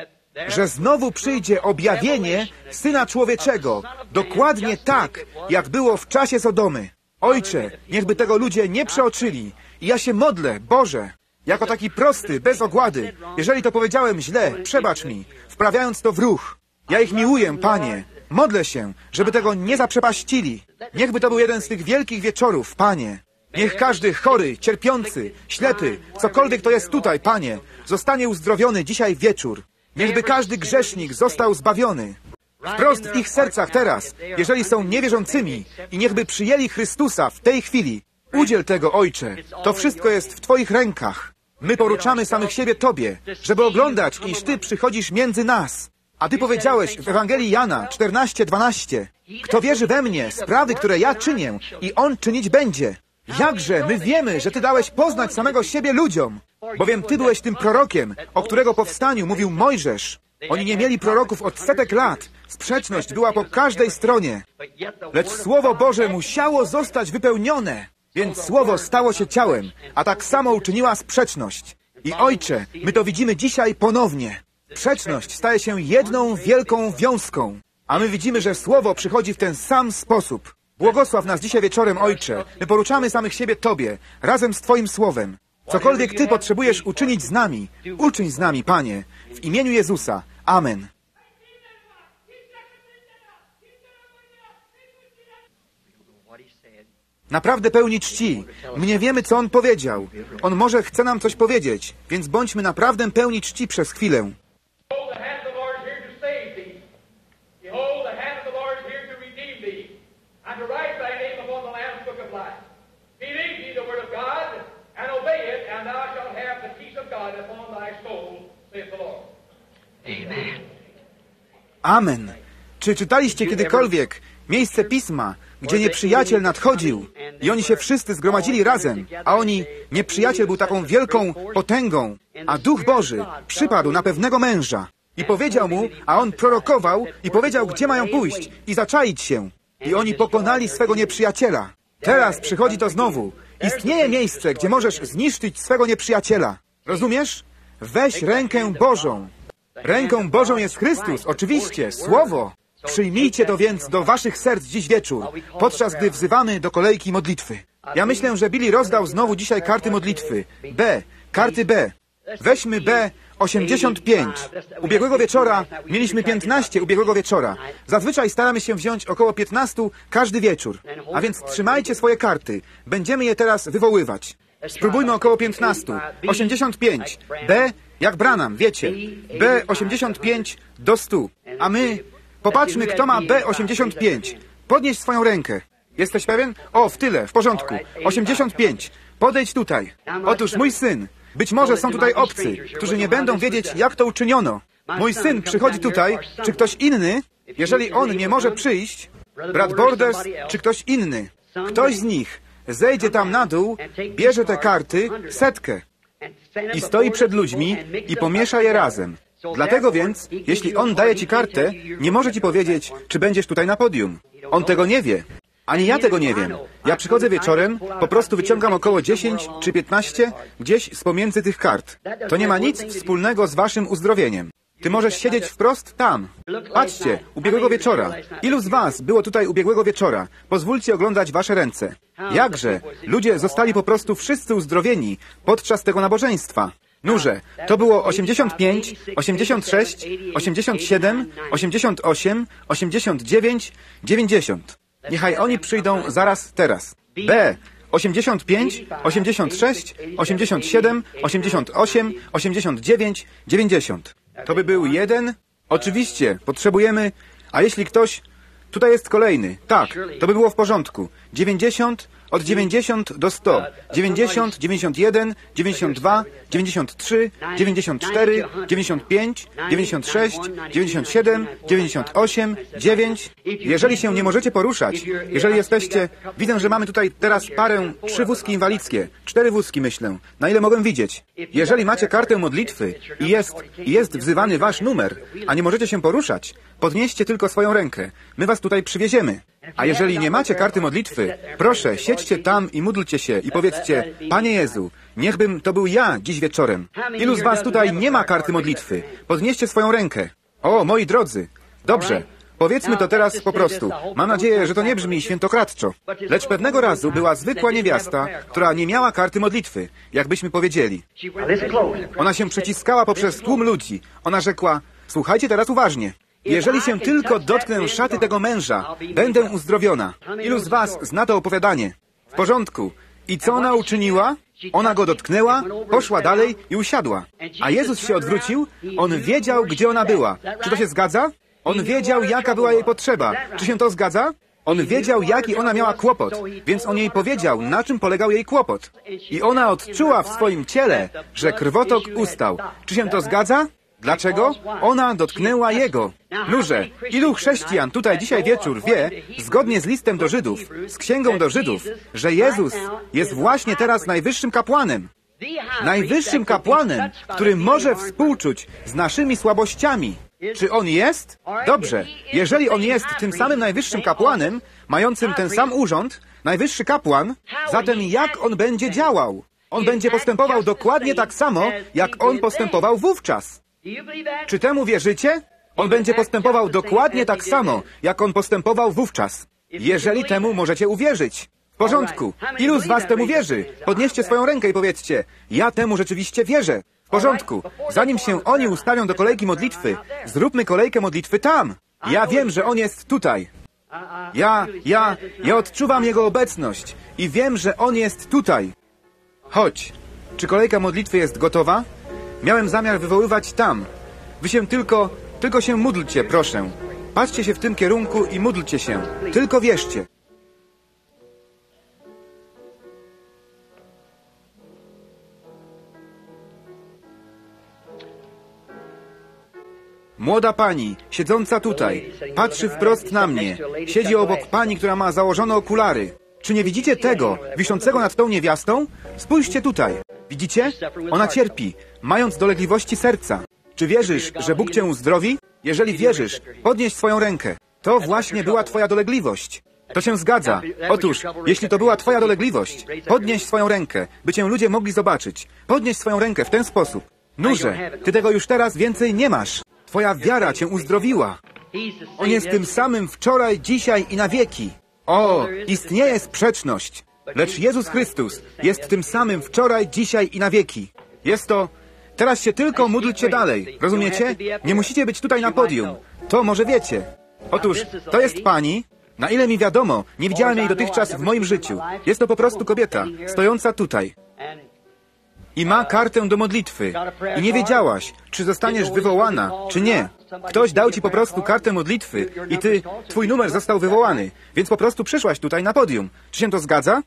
że znowu przyjdzie objawienie Syna Człowieczego, dokładnie tak, jak było w czasie Sodomy. Ojcze, niechby tego ludzie nie przeoczyli. I ja się modlę, Boże, jako taki prosty, bez ogłady. Jeżeli to powiedziałem źle, przebacz mi, wprawiając to w ruch. Ja ich miłuję, Panie. Modlę się, żeby tego nie zaprzepaścili. Niechby to był jeden z tych wielkich wieczorów, Panie. Niech każdy chory, cierpiący, ślepy, cokolwiek to jest tutaj, Panie, zostanie uzdrowiony dzisiaj wieczór. Niechby każdy grzesznik został zbawiony. Wprost w ich sercach teraz, jeżeli są niewierzącymi i niechby przyjęli Chrystusa w tej chwili. Udziel tego, Ojcze. To wszystko jest w Twoich rękach. My poruczamy samych siebie Tobie, żeby oglądać, iż Ty przychodzisz między nas. A Ty powiedziałeś w Ewangelii Jana 14:12, kto wierzy we mnie, sprawy, które ja czynię, i on czynić będzie. Jakże my wiemy, że Ty dałeś poznać samego siebie ludziom, bowiem Ty byłeś tym prorokiem, o którego powstaniu mówił Mojżesz. Oni nie mieli proroków od setek lat. Sprzeczność była po każdej stronie. Lecz Słowo Boże musiało zostać wypełnione. Więc Słowo stało się ciałem, a tak samo uczyniła sprzeczność. I Ojcze, my to widzimy dzisiaj ponownie. Sprzeczność staje się jedną wielką wiązką. A my widzimy, że Słowo przychodzi w ten sam sposób. Błogosław nas dzisiaj wieczorem, Ojcze. My poruczamy samych siebie Tobie, razem z Twoim Słowem. Cokolwiek Ty potrzebujesz uczynić z nami, uczyń z nami, Panie. W imieniu Jezusa. Amen. Naprawdę pełni czci. My nie wiemy, co On powiedział. On może chce nam coś powiedzieć, więc bądźmy naprawdę pełni czci przez chwilę. Amen. Czy czytaliście kiedykolwiek miejsce Pisma, gdzie nieprzyjaciel nadchodził i oni się wszyscy zgromadzili razem, a nieprzyjaciel był taką wielką potęgą, a Duch Boży przypadł na pewnego męża i powiedział mu, a on prorokował i powiedział, gdzie mają pójść i zaczaić się. I oni pokonali swego nieprzyjaciela. Teraz przychodzi to znowu. Istnieje miejsce, gdzie możesz zniszczyć swego nieprzyjaciela. Rozumiesz? Weź rękę Bożą. Ręką Bożą jest Chrystus, oczywiście, Słowo. Przyjmijcie to więc do waszych serc dziś wieczór, podczas gdy wzywamy do kolejki modlitwy. Ja myślę, że Billy rozdał znowu dzisiaj karty modlitwy. Karty B. Weźmy B85. Ubiegłego wieczora mieliśmy 15 ubiegłego wieczora. Zazwyczaj staramy się wziąć około 15 każdy wieczór. A więc trzymajcie swoje karty. Będziemy je teraz wywoływać. Spróbujmy około 15. 85. B jak Branham, wiecie. B85 do 100. A my... Popatrzmy, kto ma B85. Podnieś swoją rękę. Jesteś pewien? O, w tyle, w porządku. 85. Podejdź tutaj. Otóż mój syn. Być może są tutaj obcy, którzy nie będą wiedzieć, jak to uczyniono. Mój syn przychodzi tutaj, czy ktoś inny, jeżeli on nie może przyjść, brat Borders, czy ktoś inny. Ktoś z nich zejdzie tam na dół, bierze te karty, 100 i stoi przed ludźmi i pomiesza je razem. Dlatego więc, jeśli on daje ci kartę, nie może ci powiedzieć, czy będziesz tutaj na podium. On tego nie wie. Ani ja tego nie wiem. Ja przychodzę wieczorem, po prostu wyciągam około 10 czy 15 gdzieś z pomiędzy tych kart. To nie ma nic wspólnego z waszym uzdrowieniem. Ty możesz siedzieć wprost tam. Patrzcie, ubiegłego wieczora. Ilu z was było tutaj ubiegłego wieczora? Pozwólcie oglądać wasze ręce. Jakże? Ludzie zostali po prostu wszyscy uzdrowieni podczas tego nabożeństwa. Nurze, to było 85, 86, 87, 88, 89, 90. Niechaj oni przyjdą zaraz teraz. B. 85, 86, 87, 88, 89, 90. To by był jeden? Oczywiście, potrzebujemy... A jeśli ktoś... Tutaj jest kolejny. Tak, to by było w porządku. 90, od 90 do 100. 90, 91, 92, 93, 94, 95, 96, 97, 98, 9. Jeżeli się nie możecie poruszać, jeżeli jesteście... Widzę, że mamy tutaj teraz parę, 3 wózki inwalidzkie, 4 wózki, myślę. Na ile mogę widzieć. Jeżeli macie kartę modlitwy i jest wzywany wasz numer, a nie możecie się poruszać, podnieście tylko swoją rękę. My was tutaj przywieziemy. A jeżeli nie macie karty modlitwy, proszę, siedźcie tam i módlcie się i powiedzcie, Panie Jezu, niechbym to był ja dziś wieczorem. Ilu z was tutaj nie ma karty modlitwy? Podnieście swoją rękę. O, moi drodzy. Dobrze. Powiedzmy to teraz po prostu. Mam nadzieję, że to nie brzmi świętokradczo. Lecz pewnego razu była zwykła niewiasta, która nie miała karty modlitwy, jakbyśmy powiedzieli. Ona się przeciskała poprzez tłum ludzi. Ona rzekła, słuchajcie teraz uważnie. Jeżeli się tylko dotknę szaty tego męża, będę uzdrowiona. Ilu z was zna to opowiadanie? W porządku. I co ona uczyniła? Ona go dotknęła, poszła dalej i usiadła. A Jezus się odwrócił, On wiedział, gdzie ona była. Czy to się zgadza? On wiedział, jaka była jej potrzeba. Czy się to zgadza? On wiedział, jaki ona miała kłopot, więc On jej powiedział, na czym polegał jej kłopot. I ona odczuła w swoim ciele, że krwotok ustał. Czy się to zgadza? Dlaczego? Ona dotknęła Jego. Nurze, ilu chrześcijan tutaj dzisiaj wieczór wie, zgodnie z listem do Żydów, z księgą do Żydów, że Jezus jest właśnie teraz najwyższym kapłanem. Najwyższym kapłanem, który może współczuć z naszymi słabościami. Czy On jest? Dobrze. Jeżeli On jest tym samym najwyższym kapłanem, mającym ten sam urząd, najwyższy kapłan, zatem jak On będzie działał? On będzie postępował dokładnie tak samo, jak On postępował wówczas. Czy temu wierzycie? On będzie postępował dokładnie tak samo, jak On postępował wówczas. Jeżeli temu możecie uwierzyć. W porządku. Ilu z was temu wierzy? Podnieście swoją rękę i powiedzcie, ja temu rzeczywiście wierzę. W porządku. Zanim się oni ustawią do kolejki modlitwy, zróbmy kolejkę modlitwy tam. Ja wiem, że On jest tutaj. Ja odczuwam Jego obecność i wiem, że On jest tutaj. Chodź. Czy kolejka modlitwy jest gotowa? Miałem zamiar wywoływać tam. Wy się tylko się módlcie, proszę. Patrzcie się w tym kierunku i módlcie się. Tylko wierzcie. Młoda pani, siedząca tutaj, patrzy wprost na mnie. Siedzi obok pani, która ma założone okulary. Czy nie widzicie tego, wiszącego nad tą niewiastą? Spójrzcie tutaj. Widzicie? Ona cierpi, mając dolegliwości serca. Czy wierzysz, że Bóg cię uzdrowi? Jeżeli wierzysz, podnieś swoją rękę. To właśnie była twoja dolegliwość. To się zgadza. Otóż, jeśli to była twoja dolegliwość, podnieś swoją rękę, by cię ludzie mogli zobaczyć. Podnieś swoją rękę w ten sposób. Nurze, ty tego już teraz więcej nie masz. Twoja wiara cię uzdrowiła. On jest tym samym wczoraj, dzisiaj i na wieki. O, istnieje sprzeczność. Lecz Jezus Chrystus jest tym samym wczoraj, dzisiaj i na wieki. Jest to... Teraz się tylko módlcie dalej. Rozumiecie? Nie musicie być tutaj na podium. To może wiecie. Otóż, to jest pani. Na ile mi wiadomo, nie widziałem jej dotychczas w moim życiu. Jest to po prostu kobieta, stojąca tutaj. I ma kartę do modlitwy. I nie wiedziałaś, czy zostaniesz wywołana, czy nie. Ktoś dał ci po prostu kartę modlitwy i twój numer został wywołany. Więc po prostu przyszłaś tutaj na podium. Czy się to zgadza?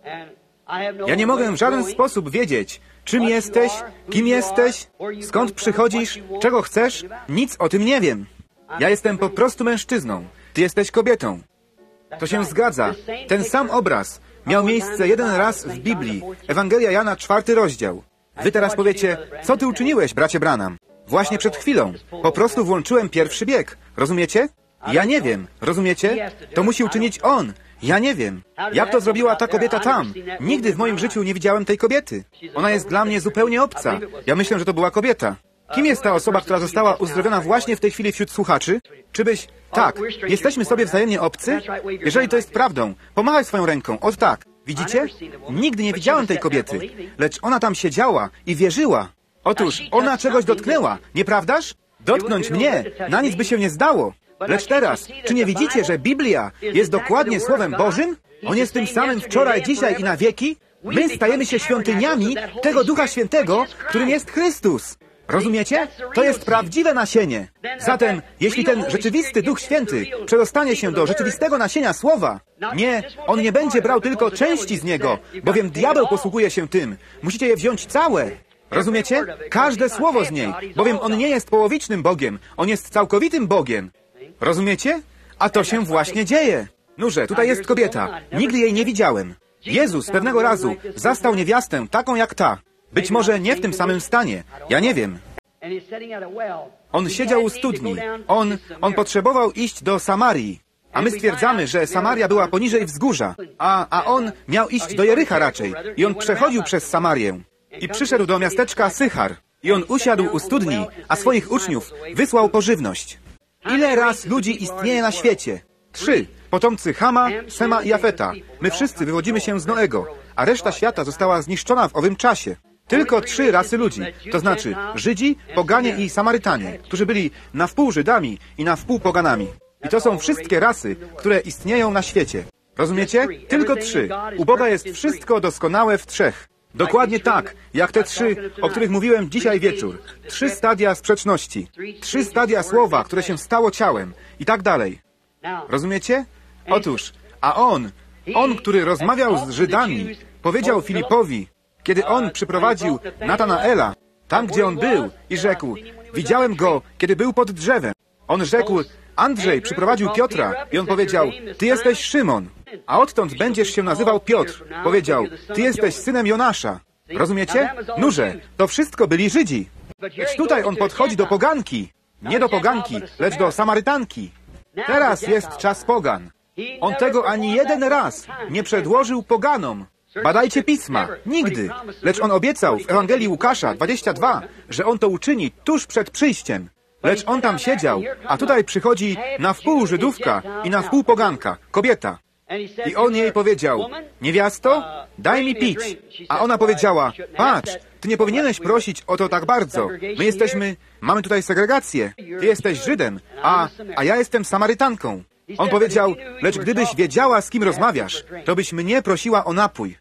Ja nie mogę w żaden sposób wiedzieć, czym jesteś, kim jesteś, skąd przychodzisz, czego chcesz. Nic o tym nie wiem. Ja jestem po prostu mężczyzną. Ty jesteś kobietą. To się zgadza. Ten sam obraz miał miejsce jeden raz w Biblii. Ewangelia Jana, 4 rozdział. Wy teraz powiecie, co ty uczyniłeś, bracie Branham? Właśnie przed chwilą. Po prostu włączyłem pierwszy bieg. Rozumiecie? Ja nie wiem. Rozumiecie? To musi uczynić on. Ja nie wiem. Jak to zrobiła ta kobieta tam? Nigdy w moim życiu nie widziałem tej kobiety. Ona jest dla mnie zupełnie obca. Ja myślę, że to była kobieta. Kim jest ta osoba, która została uzdrowiona właśnie w tej chwili wśród słuchaczy? Czybyś... Tak, jesteśmy sobie wzajemnie obcy? Jeżeli to jest prawdą, pomachaj swoją ręką. Ot tak. Widzicie? Nigdy nie widziałem tej kobiety, lecz ona tam siedziała i wierzyła. Otóż ona czegoś dotknęła, nieprawdaż? Dotknąć mnie, na nic by się nie zdało. Lecz teraz, czy nie widzicie, że Biblia jest dokładnie Słowem Bożym? On jest tym samym wczoraj, dzisiaj i na wieki? My stajemy się świątyniami tego Ducha Świętego, którym jest Chrystus. Rozumiecie? To jest prawdziwe nasienie. Zatem, jeśli ten rzeczywisty Duch Święty przedostanie się do rzeczywistego nasienia Słowa, nie, on nie będzie brał tylko części z niego, bowiem diabeł posługuje się tym. Musicie je wziąć całe. Rozumiecie? Każde słowo z niej, bowiem on nie jest połowicznym Bogiem, on jest całkowitym Bogiem. Rozumiecie? A to się właśnie dzieje. Nurze, tutaj jest kobieta. Nigdy jej nie widziałem. Jezus pewnego razu zastał niewiastę taką jak ta. Być może nie w tym samym stanie. Ja nie wiem. On siedział u studni. On potrzebował iść do Samarii. A my stwierdzamy, że Samaria była poniżej wzgórza. A on miał iść do Jericha raczej. I on przechodził przez Samarię. I przyszedł do miasteczka Sychar. I on usiadł u studni, a swoich uczniów wysłał po żywność. Ile raz ludzi istnieje na świecie? 3. Potomcy Chama, Sema i Jafeta. My wszyscy wywodzimy się z Noego, a reszta świata została zniszczona w owym czasie. Tylko 3 rasy ludzi, to znaczy Żydzi, Poganie i Samarytanie, którzy byli na wpół Żydami i na wpół Poganami. I to są wszystkie rasy, które istnieją na świecie. Rozumiecie? Tylko 3. U Boga jest wszystko doskonałe w 3. Dokładnie tak, jak te 3, o których mówiłem dzisiaj wieczór. 3 stadia sprzeczności. 3 stadia słowa, które się stało ciałem. I tak dalej. Rozumiecie? Otóż, a on, który rozmawiał z Żydami, powiedział Filipowi, kiedy on przyprowadził Natanaela, tam gdzie on był, i rzekł, widziałem go, kiedy był pod drzewem. On rzekł, Andrzej przyprowadził Piotra i on powiedział, ty jesteś Szymon, a odtąd będziesz się nazywał Piotr. Powiedział, ty jesteś synem Jonasza. Rozumiecie? Nurze, to wszystko byli Żydzi. Lecz tutaj on podchodzi do poganki. Nie do poganki, lecz do Samarytanki. Teraz jest czas pogan. On tego ani jeden raz nie przedłożył poganom. Badajcie Pisma. Nigdy. Lecz on obiecał w Ewangelii Łukasza 22, że on to uczyni tuż przed przyjściem. Lecz on tam siedział, a tutaj przychodzi na wpół Żydówka i na wpół poganka, kobieta. I on jej powiedział, niewiasto, daj mi pić. A ona powiedziała, patrz, ty nie powinieneś prosić o to tak bardzo. Mamy tutaj segregację. Ty jesteś Żydem, a ja jestem Samarytanką. On powiedział, lecz gdybyś wiedziała, z kim rozmawiasz, to byś mnie prosiła o napój.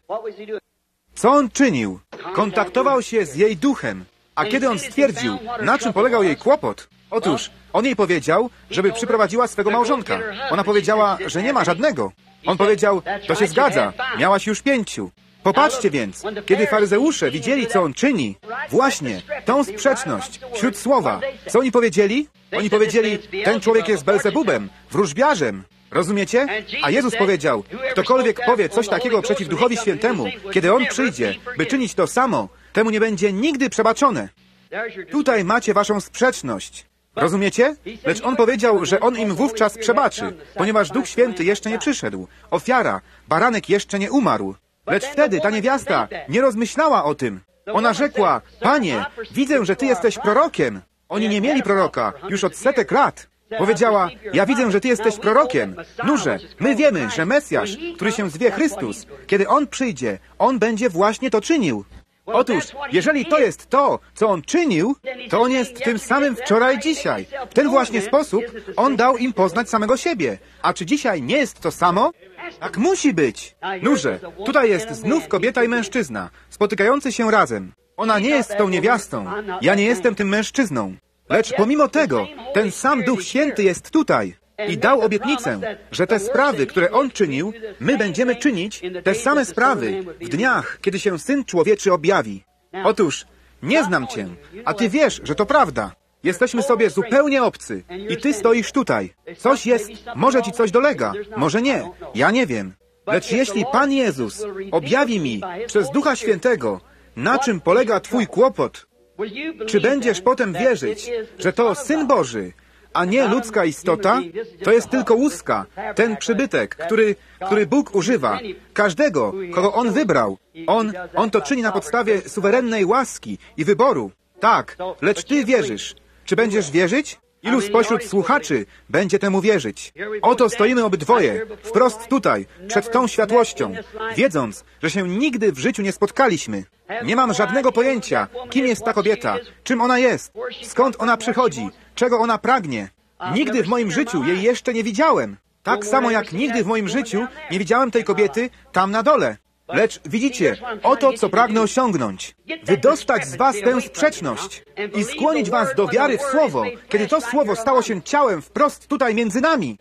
Co on czynił? Kontaktował się z jej duchem. A kiedy on stwierdził, na czym polegał jej kłopot, otóż on jej powiedział, żeby przyprowadziła swego małżonka. Ona powiedziała, że nie ma żadnego. On powiedział, to się zgadza, miałaś już 5. Popatrzcie więc, kiedy faryzeusze widzieli, co on czyni, właśnie tą sprzeczność wśród słowa, co oni powiedzieli? Oni powiedzieli, ten człowiek jest Belzebubem, wróżbiarzem. Rozumiecie? A Jezus powiedział, ktokolwiek powie coś takiego przeciw Duchowi Świętemu, kiedy On przyjdzie, by czynić to samo, temu nie będzie nigdy przebaczone. Tutaj macie waszą sprzeczność. Rozumiecie? Lecz On powiedział, że On im wówczas przebaczy, ponieważ Duch Święty jeszcze nie przyszedł. Ofiara, baranek jeszcze nie umarł. Lecz wtedy ta niewiasta nie rozmyślała o tym. Ona rzekła, Panie, widzę, że Ty jesteś prorokiem. Oni nie mieli proroka już od setek lat. Powiedziała, ja widzę, że Ty jesteś prorokiem. Nurze, my wiemy, że Mesjasz, który się zwie Chrystus, kiedy On przyjdzie, On będzie właśnie to czynił. Otóż, jeżeli to jest to, co On czynił, to On jest tym samym wczoraj i dzisiaj. W ten właśnie sposób On dał im poznać samego siebie. A czy dzisiaj nie jest to samo? Tak musi być. Nurze, tutaj jest znów kobieta i mężczyzna, spotykający się razem. Ona nie jest tą niewiastą. Ja nie jestem tym mężczyzną. Lecz pomimo tego, ten sam Duch Święty jest tutaj i dał obietnicę, że te sprawy, które On czynił, my będziemy czynić te same sprawy w dniach, kiedy się Syn Człowieczy objawi. Otóż, nie znam Cię, a Ty wiesz, że to prawda. Jesteśmy sobie zupełnie obcy i Ty stoisz tutaj. Coś jest, może Ci coś dolega, może nie, ja nie wiem. Lecz jeśli Pan Jezus objawi mi przez Ducha Świętego, na czym polega Twój kłopot, czy będziesz potem wierzyć, że to Syn Boży, a nie ludzka istota, to jest tylko łuska, ten przybytek, który Bóg używa, każdego, kogo On wybrał. On to czyni na podstawie suwerennej łaski i wyboru. Tak, lecz Ty wierzysz. Czy będziesz wierzyć? Ilu spośród słuchaczy będzie temu wierzyć? Oto stoimy obydwoje, wprost tutaj, przed tą światłością, wiedząc, że się nigdy w życiu nie spotkaliśmy. Nie mam żadnego pojęcia, kim jest ta kobieta, czym ona jest, skąd ona przychodzi, czego ona pragnie. Nigdy w moim życiu jej jeszcze nie widziałem. Tak samo jak nigdy w moim życiu nie widziałem tej kobiety tam na dole. Lecz widzicie, oto co pragnę osiągnąć. Wydostać z was tę sprzeczność i skłonić was do wiary w Słowo, kiedy to Słowo stało się ciałem wprost tutaj między nami.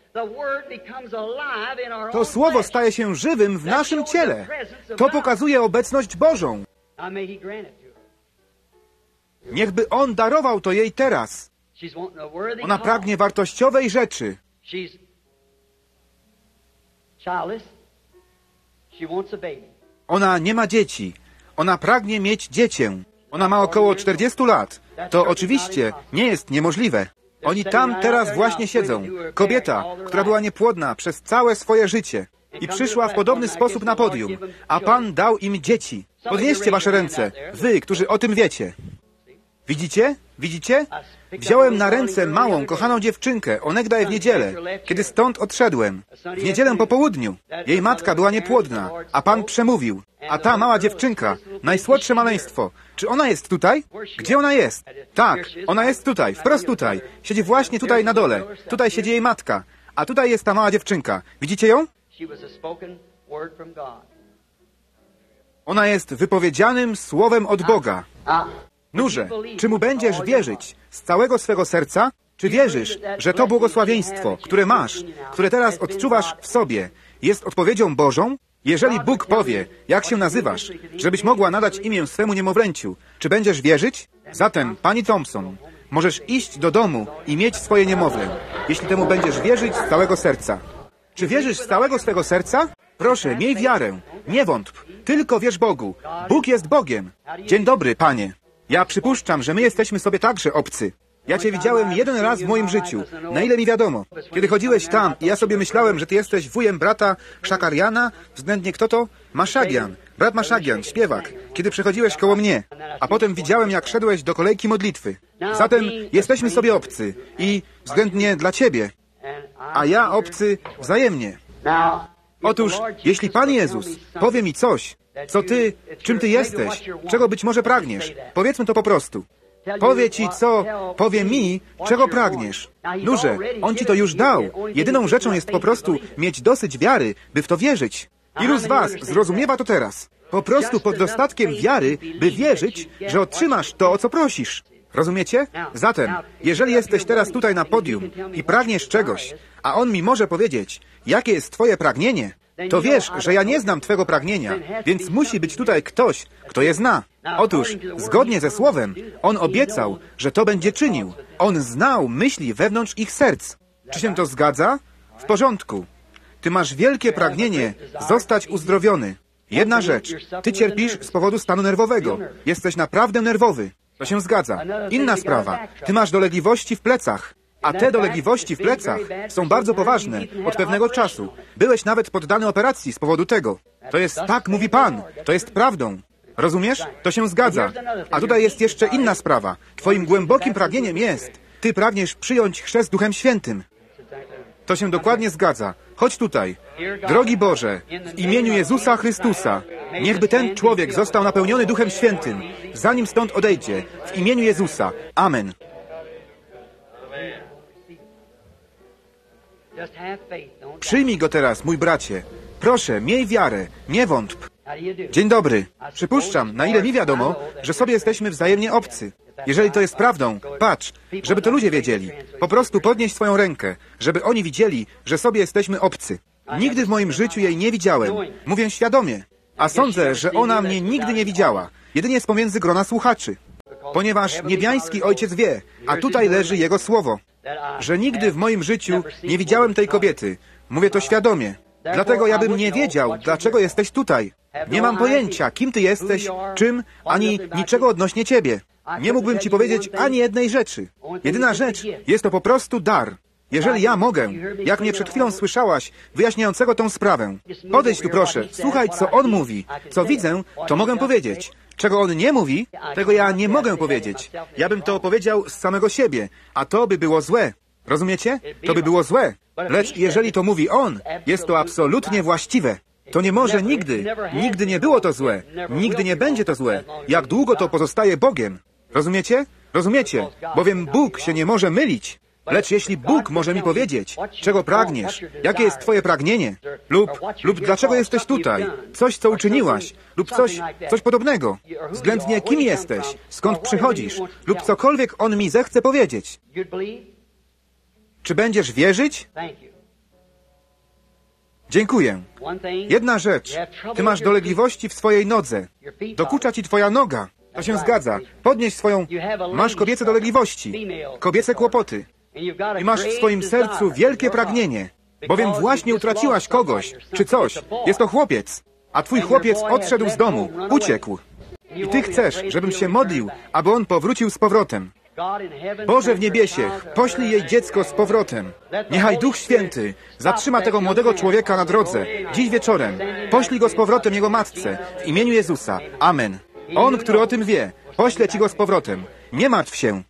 To Słowo staje się żywym w naszym ciele. To pokazuje obecność Bożą. Niechby On darował to jej teraz. Ona pragnie wartościowej rzeczy. Ona nie ma dzieci. Ona pragnie mieć dziecię. Ona ma około 40 lat. To oczywiście nie jest niemożliwe. Oni tam teraz właśnie siedzą. Kobieta, która była niepłodna przez całe swoje życie i przyszła w podobny sposób na podium, a Pan dał im dzieci. Podnieście wasze ręce, wy, którzy o tym wiecie. Widzicie? Widzicie? Wziąłem na ręce małą, kochaną dziewczynkę, onegdaj w niedzielę, kiedy stąd odszedłem. W niedzielę po południu. Jej matka była niepłodna, a Pan przemówił. A ta mała dziewczynka, najsłodsze maleństwo, czy ona jest tutaj? Gdzie ona jest? Tak, ona jest tutaj, wprost tutaj. Siedzi właśnie tutaj na dole. Tutaj siedzi jej matka. A tutaj jest ta mała dziewczynka. Widzicie ją? Ona jest wypowiedzianym słowem od Boga. Nurze, czy mu będziesz wierzyć z całego swego serca? Czy wierzysz, że to błogosławieństwo, które masz, które teraz odczuwasz w sobie, jest odpowiedzią Bożą? Jeżeli Bóg powie, jak się nazywasz, żebyś mogła nadać imię swemu niemowlęciu, czy będziesz wierzyć? Zatem, pani Thompson, możesz iść do domu i mieć swoje niemowlę, jeśli temu będziesz wierzyć z całego serca. Czy wierzysz z całego swego serca? Proszę, miej wiarę, nie wątp, tylko wierz Bogu. Bóg jest Bogiem. Dzień dobry, Panie. Ja przypuszczam, że my jesteśmy sobie także obcy. Ja Cię widziałem jeden raz w moim życiu, na ile mi wiadomo. Kiedy chodziłeś tam i ja sobie myślałem, że Ty jesteś wujem brata Szakariana, względnie kto to? Maszagian, brat Maszagian, śpiewak, kiedy przechodziłeś koło mnie. A potem widziałem, jak szedłeś do kolejki modlitwy. Zatem jesteśmy sobie obcy i względnie dla Ciebie, a ja obcy wzajemnie. Otóż, jeśli Pan Jezus powie mi coś, co Ty, czym Ty jesteś, czego być może pragniesz, powiedzmy to po prostu. Powie ci, powie mi, czego pragniesz. Nurze, on ci to już dał. Jedyną rzeczą jest po prostu mieć dosyć wiary, by w to wierzyć. Ilu z was zrozumiewa to teraz? Po prostu pod dostatkiem wiary, by wierzyć, że otrzymasz to, o co prosisz. Rozumiecie? Zatem, jeżeli jesteś teraz tutaj na podium i pragniesz czegoś, a on mi może powiedzieć, jakie jest twoje pragnienie, to wiesz, że ja nie znam twego pragnienia, więc musi być tutaj ktoś, kto je zna. Otóż, zgodnie ze Słowem, on obiecał, że to będzie czynił. On znał myśli wewnątrz ich serc. Czy się to zgadza? W porządku. Ty masz wielkie pragnienie zostać uzdrowiony. Jedna rzecz. Ty cierpisz z powodu stanu nerwowego. Jesteś naprawdę nerwowy. To się zgadza. Inna sprawa. Ty masz dolegliwości w plecach. A te dolegliwości w plecach są bardzo poważne od pewnego czasu. Byłeś nawet poddany operacji z powodu tego. To jest tak, mówi Pan. To jest prawdą. Rozumiesz? To się zgadza. A tutaj jest jeszcze inna sprawa. Twoim głębokim pragnieniem jest, ty pragniesz przyjąć chrzest Duchem Świętym. To się dokładnie zgadza. Chodź tutaj. Drogi Boże, w imieniu Jezusa Chrystusa, niechby ten człowiek został napełniony Duchem Świętym, zanim stąd odejdzie. W imieniu Jezusa. Amen. Przyjmij go teraz, mój bracie. Proszę, miej wiarę, nie wątp. Dzień dobry. Przypuszczam, na ile mi wiadomo, że sobie jesteśmy wzajemnie obcy. Jeżeli to jest prawdą, patrz, żeby to ludzie wiedzieli. Po prostu podnieś swoją rękę, żeby oni widzieli, że sobie jesteśmy obcy. Nigdy w moim życiu jej nie widziałem. Mówię świadomie. A sądzę, że ona mnie nigdy nie widziała. Jedynie z pomiędzy grona słuchaczy. Ponieważ niebiański Ojciec wie, a tutaj leży Jego Słowo, że nigdy w moim życiu nie widziałem tej kobiety. Mówię to świadomie. Dlatego ja bym nie wiedział, dlaczego jesteś tutaj. Nie mam pojęcia, kim ty jesteś, czym, ani niczego odnośnie ciebie. Nie mógłbym ci powiedzieć ani jednej rzeczy. Jedyna rzecz jest to po prostu dar. Jeżeli ja mogę, jak mnie przed chwilą słyszałaś, wyjaśniającego tą sprawę. Podejdź tu proszę, słuchaj, co on mówi. Co widzę, to mogę powiedzieć. Czego on nie mówi, tego ja nie mogę powiedzieć. Ja bym to powiedział z samego siebie, a to by było złe. Rozumiecie? To by było złe. Lecz jeżeli to mówi on, jest to absolutnie właściwe. To nie może nigdy nie było to złe, nigdy nie będzie to złe, jak długo to pozostaje Bogiem. Rozumiecie? Rozumiecie? Bowiem Bóg się nie może mylić. Lecz jeśli Bóg może mi powiedzieć, czego pragniesz, jakie jest twoje pragnienie, lub dlaczego jesteś tutaj, coś, co uczyniłaś, lub coś podobnego, względnie kim jesteś, skąd przychodzisz, lub cokolwiek on mi zechce powiedzieć. Czy będziesz wierzyć? Dziękuję. Jedna rzecz. Ty masz dolegliwości w swojej nodze. Dokucza ci twoja noga. To się zgadza. Podnieś swoją... Masz kobiece dolegliwości, kobiece kłopoty. I masz w swoim sercu wielkie pragnienie, bowiem właśnie utraciłaś kogoś, czy coś. Jest to chłopiec, a twój chłopiec odszedł z domu, uciekł. I ty chcesz, żebym się modlił, aby on powrócił z powrotem. Boże w niebiesiech, poślij jej dziecko z powrotem. Niechaj Duch Święty zatrzyma tego młodego człowieka na drodze, dziś wieczorem. Poślij go z powrotem jego matce, w imieniu Jezusa. Amen. On, który o tym wie, pośle ci go z powrotem. Nie martw się.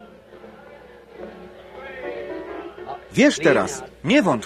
Wierz teraz, nie wątp.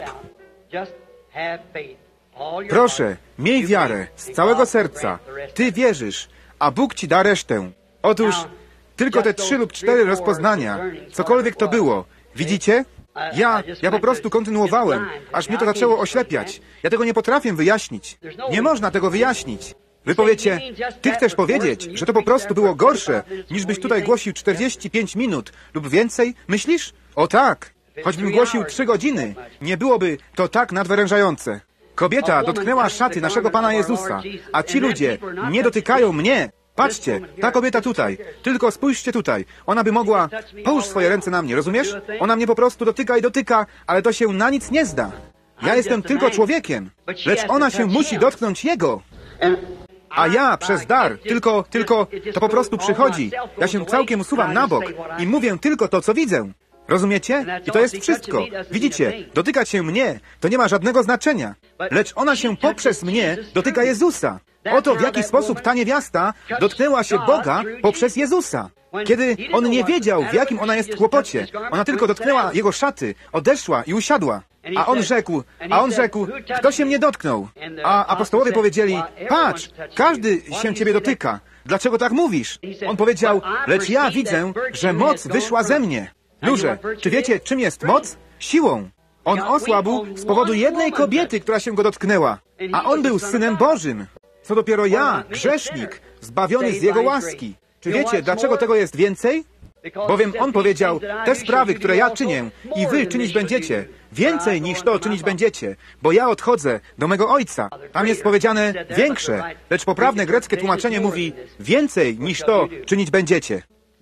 Proszę, miej wiarę z całego serca. Ty wierzysz, a Bóg ci da resztę. Otóż tylko te 3 lub 4 rozpoznania, cokolwiek to było. Widzicie? Ja po prostu kontynuowałem, aż mnie to zaczęło oślepiać. Ja tego nie potrafię wyjaśnić. Nie można tego wyjaśnić. Wy powiecie, ty chcesz powiedzieć, że to po prostu było gorsze, niż byś tutaj głosił 45 minut lub więcej? Myślisz? O tak. Choćbym głosił 3 godziny, nie byłoby to tak nadwyrężające. Kobieta dotknęła szaty naszego Pana Jezusa, a ci ludzie nie dotykają mnie. Patrzcie, ta kobieta tutaj, tylko spójrzcie tutaj. Ona by mogła... Połóż swoje ręce na mnie, rozumiesz? Ona mnie po prostu dotyka i dotyka, ale to się na nic nie zda. Ja jestem tylko człowiekiem, lecz ona się musi dotknąć Jego. A ja przez dar, tylko to po prostu przychodzi. Ja się całkiem usuwam na bok i mówię tylko to, co widzę. Rozumiecie? I to jest wszystko. Widzicie, dotykać się mnie to nie ma żadnego znaczenia. Lecz ona się poprzez mnie dotyka Jezusa. Oto w jaki sposób ta niewiasta dotknęła się Boga poprzez Jezusa. Kiedy on nie wiedział, w jakim ona jest kłopocie, ona tylko dotknęła jego szaty, odeszła i usiadła. A on rzekł, kto się mnie dotknął? A apostołowie powiedzieli, patrz, każdy się ciebie dotyka. dlaczego tak mówisz? On powiedział, lecz ja widzę, że moc wyszła ze mnie. Ludzie, czy wiecie, czym jest moc? Siłą. On osłabł z powodu jednej kobiety, która się go dotknęła. A on był Synem Bożym. Co dopiero ja, grzesznik, zbawiony z Jego łaski. Czy wiecie, dlaczego tego jest więcej? Bowiem On powiedział, te sprawy, które ja czynię, i wy czynić będziecie, więcej niż to czynić będziecie, bo ja odchodzę do mego Ojca. Tam jest powiedziane większe, lecz poprawne greckie tłumaczenie mówi więcej niż to czynić będziecie.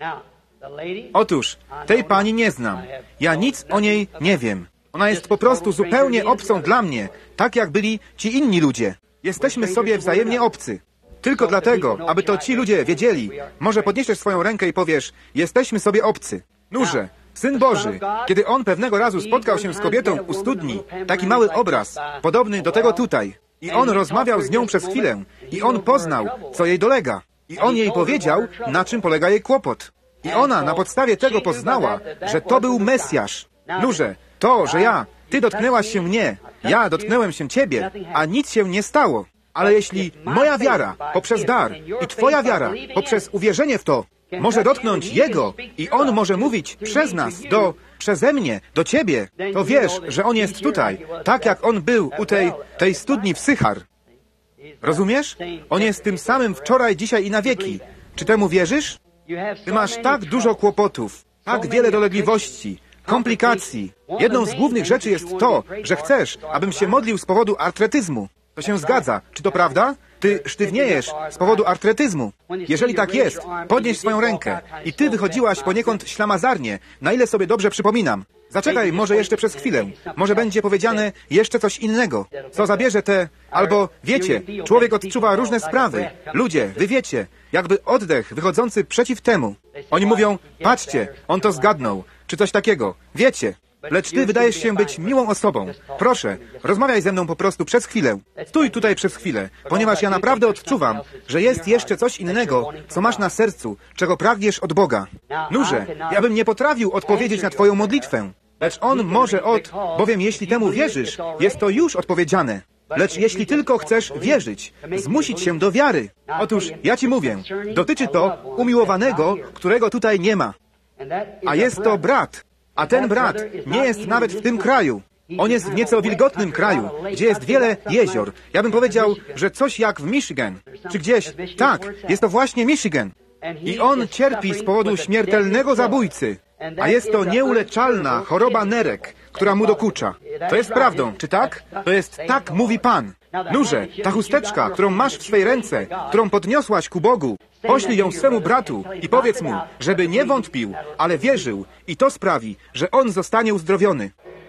Otóż, tej pani nie znam. Ja nic o niej nie wiem. Ona jest po prostu zupełnie obcą dla mnie, tak jak byli ci inni ludzie. Jesteśmy sobie wzajemnie obcy. Tylko dlatego, aby to ci ludzie wiedzieli, może podniesiesz swoją rękę i powiesz, jesteśmy sobie obcy. Nurze, Syn Boży, kiedy On pewnego razu spotkał się z kobietą u studni, taki mały obraz, podobny do tego tutaj, i On rozmawiał z nią przez chwilę, i On poznał, co jej dolega, i On jej powiedział, na czym polega jej kłopot. I ona na podstawie tego poznała, że to był Mesjasz. Nurze, to, że ty dotknęłaś się mnie, ja dotknęłem się ciebie, a nic się nie stało. Ale jeśli moja wiara poprzez dar i twoja wiara poprzez uwierzenie w to może dotknąć Jego i On może mówić przez nas, przeze mnie, do ciebie, to wiesz, że On jest tutaj, tak jak On był u tej studni w Sychar. Rozumiesz? On jest tym samym wczoraj, dzisiaj i na wieki. Czy temu wierzysz? Ty masz tak dużo kłopotów, tak wiele dolegliwości, komplikacji. Jedną z głównych rzeczy jest to, że chcesz, abym się modlił z powodu artretyzmu. To się zgadza. Czy to prawda? Ty sztywniejesz z powodu artretyzmu. Jeżeli tak jest, podnieś swoją rękę. I ty wychodziłaś poniekąd ślamazarnie, na ile sobie dobrze przypominam. Zaczekaj może jeszcze przez chwilę. Może będzie powiedziane jeszcze coś innego, co zabierze albo wiecie, człowiek odczuwa różne sprawy. Ludzie, wy wiecie, jakby oddech wychodzący przeciw temu. Oni mówią, patrzcie, on to zgadnął, czy coś takiego. Wiecie. Lecz ty wydajesz się być miłą osobą. Proszę, rozmawiaj ze mną po prostu przez chwilę. Stój tutaj przez chwilę, ponieważ ja naprawdę odczuwam, że jest jeszcze coś innego, co masz na sercu, czego pragniesz od Boga. Nurze, ja bym nie potrafił odpowiedzieć na twoją modlitwę. Lecz On może bowiem jeśli temu wierzysz, jest to już odpowiedziane. Lecz jeśli tylko chcesz wierzyć, zmusić się do wiary. Otóż, ja ci mówię, dotyczy to umiłowanego, którego tutaj nie ma. A jest to brat. A ten brat nie jest nawet w tym kraju. On jest w nieco wilgotnym kraju, gdzie jest wiele jezior. Ja bym powiedział, że coś jak w Michigan. Czy gdzieś. Tak, jest to właśnie Michigan. I on cierpi z powodu śmiertelnego zabójcy. A jest to nieuleczalna choroba nerek, która mu dokucza. To jest prawdą, czy tak? To jest tak, mówi Pan. Nurze, ta chusteczka, którą masz w swej ręce, którą podniosłaś ku Bogu, poślij ją swemu bratu i powiedz mu, żeby nie wątpił, ale wierzył i to sprawi, że on zostanie uzdrowiony.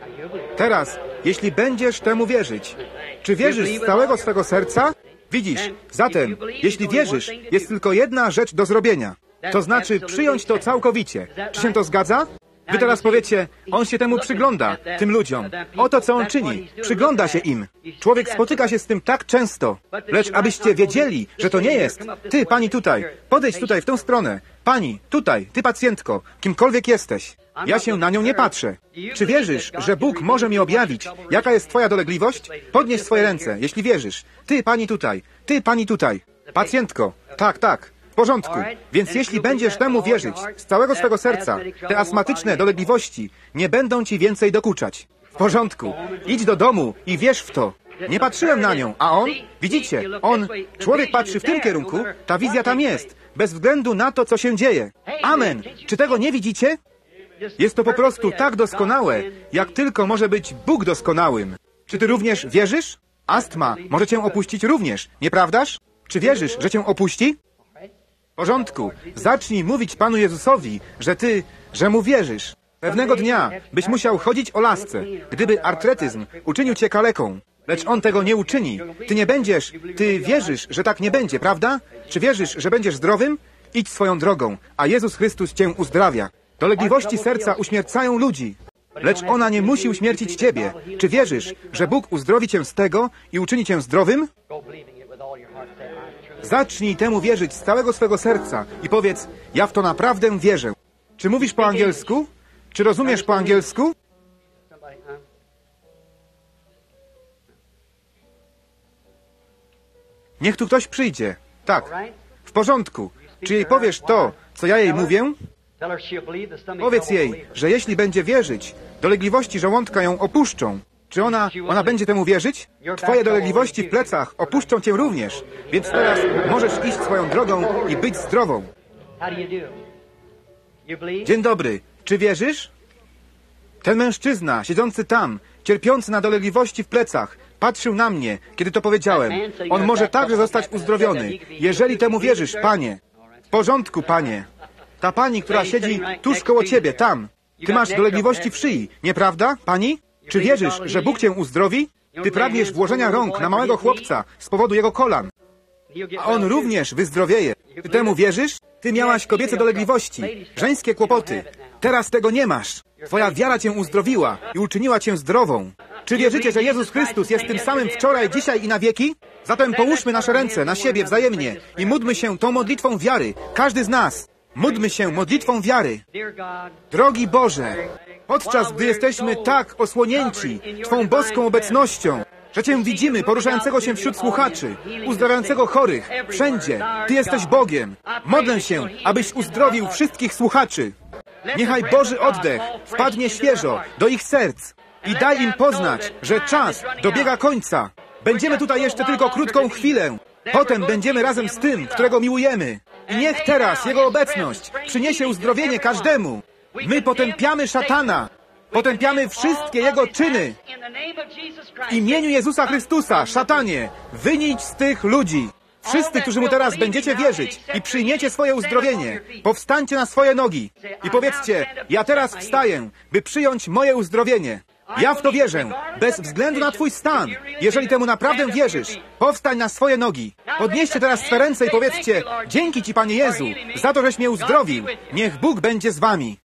Teraz, jeśli będziesz temu wierzyć, czy wierzysz z całego swego serca? Widzisz, zatem, jeśli wierzysz, jest tylko jedna rzecz do zrobienia. To znaczy przyjąć to całkowicie. Czy się to zgadza? Wy teraz powiecie, on się temu przygląda, tym ludziom. Oto co on czyni. Przygląda się im. Człowiek spotyka się z tym tak często. Lecz abyście wiedzieli, że to nie jest. Ty, pani tutaj, podejdź tutaj w tę stronę. Pani, tutaj, ty pacjentko, kimkolwiek jesteś. Ja się na nią nie patrzę. Czy wierzysz, że Bóg może mi objawić, jaka jest twoja dolegliwość? Podnieś swoje ręce, jeśli wierzysz. Ty, pani tutaj, ty, pani tutaj. Pacjentko, tak, tak. W porządku. Więc jeśli będziesz temu wierzyć z całego swego serca, te astmatyczne dolegliwości nie będą ci więcej dokuczać. W porządku. Idź do domu i wierz w to. Nie patrzyłem na nią, a on, widzicie, człowiek patrzy w tym kierunku, ta wizja tam jest, bez względu na to, co się dzieje. Amen. Czy tego nie widzicie? Jest to po prostu tak doskonałe, jak tylko może być Bóg doskonałym. Czy ty również wierzysz? Astma może cię opuścić również, nieprawdaż? Czy wierzysz, że cię opuści? W porządku. Zacznij mówić Panu Jezusowi, że Mu wierzysz. Pewnego dnia byś musiał chodzić o lasce, gdyby artretyzm uczynił cię kaleką. Lecz On tego nie uczyni. Ty wierzysz, że tak nie będzie, prawda? Czy wierzysz, że będziesz zdrowym? Idź swoją drogą, a Jezus Chrystus cię uzdrawia. Dolegliwości serca uśmiercają ludzi. Lecz ona nie musi uśmiercić ciebie. Czy wierzysz, że Bóg uzdrowi cię z tego i uczyni cię zdrowym? Zacznij temu wierzyć z całego swego serca i powiedz, ja w to naprawdę wierzę. Czy mówisz po angielsku? Czy rozumiesz po angielsku? Niech tu ktoś przyjdzie. Tak. W porządku. Czy jej powiesz to, co ja jej mówię? Powiedz jej, że jeśli będzie wierzyć, dolegliwości żołądka ją opuszczą. Czy ona będzie temu wierzyć? Twoje dolegliwości w plecach opuszczą cię również. Więc teraz możesz iść swoją drogą i być zdrową. Dzień dobry. Czy wierzysz? Ten mężczyzna, siedzący tam, cierpiący na dolegliwości w plecach, patrzył na mnie, kiedy to powiedziałem. On może także zostać uzdrowiony, jeżeli temu wierzysz, Panie. W porządku, Panie. Ta pani, która siedzi tuż koło ciebie, tam. Ty masz dolegliwości w szyi, nieprawda, pani? Czy wierzysz, że Bóg cię uzdrowi? Ty pragniesz włożenia rąk na małego chłopca z powodu jego kolan. A on również wyzdrowieje. Ty temu wierzysz? Ty miałaś kobiece dolegliwości, żeńskie kłopoty. Teraz tego nie masz. Twoja wiara cię uzdrowiła i uczyniła cię zdrową. Czy wierzycie, że Jezus Chrystus jest tym samym wczoraj, dzisiaj i na wieki? Zatem połóżmy nasze ręce na siebie wzajemnie i módlmy się tą modlitwą wiary. Każdy z nas. Módlmy się modlitwą wiary. Drogi Boże, podczas gdy jesteśmy tak osłonięci Twą boską obecnością, że Cię widzimy poruszającego się wśród słuchaczy, uzdrawiającego chorych, wszędzie. Ty jesteś Bogiem. Modlę się, abyś uzdrowił wszystkich słuchaczy. Niechaj Boży oddech wpadnie świeżo do ich serc i daj im poznać, że czas dobiega końca. Będziemy tutaj jeszcze tylko krótką chwilę. Potem będziemy razem z tym, którego miłujemy. I niech teraz Jego obecność przyniesie uzdrowienie każdemu. My potępiamy szatana. Potępiamy wszystkie jego czyny. W imieniu Jezusa Chrystusa, szatanie, wynić z tych ludzi. Wszyscy, którzy mu teraz będziecie wierzyć i przyjmiecie swoje uzdrowienie, powstańcie na swoje nogi i powiedzcie, ja teraz wstaję, by przyjąć moje uzdrowienie. Ja w to wierzę, bez względu na twój stan. Jeżeli temu naprawdę wierzysz, powstań na swoje nogi. Podnieście teraz swe ręce i powiedzcie, dzięki Ci, Panie Jezu, za to, żeś mnie uzdrowił. Niech Bóg będzie z wami.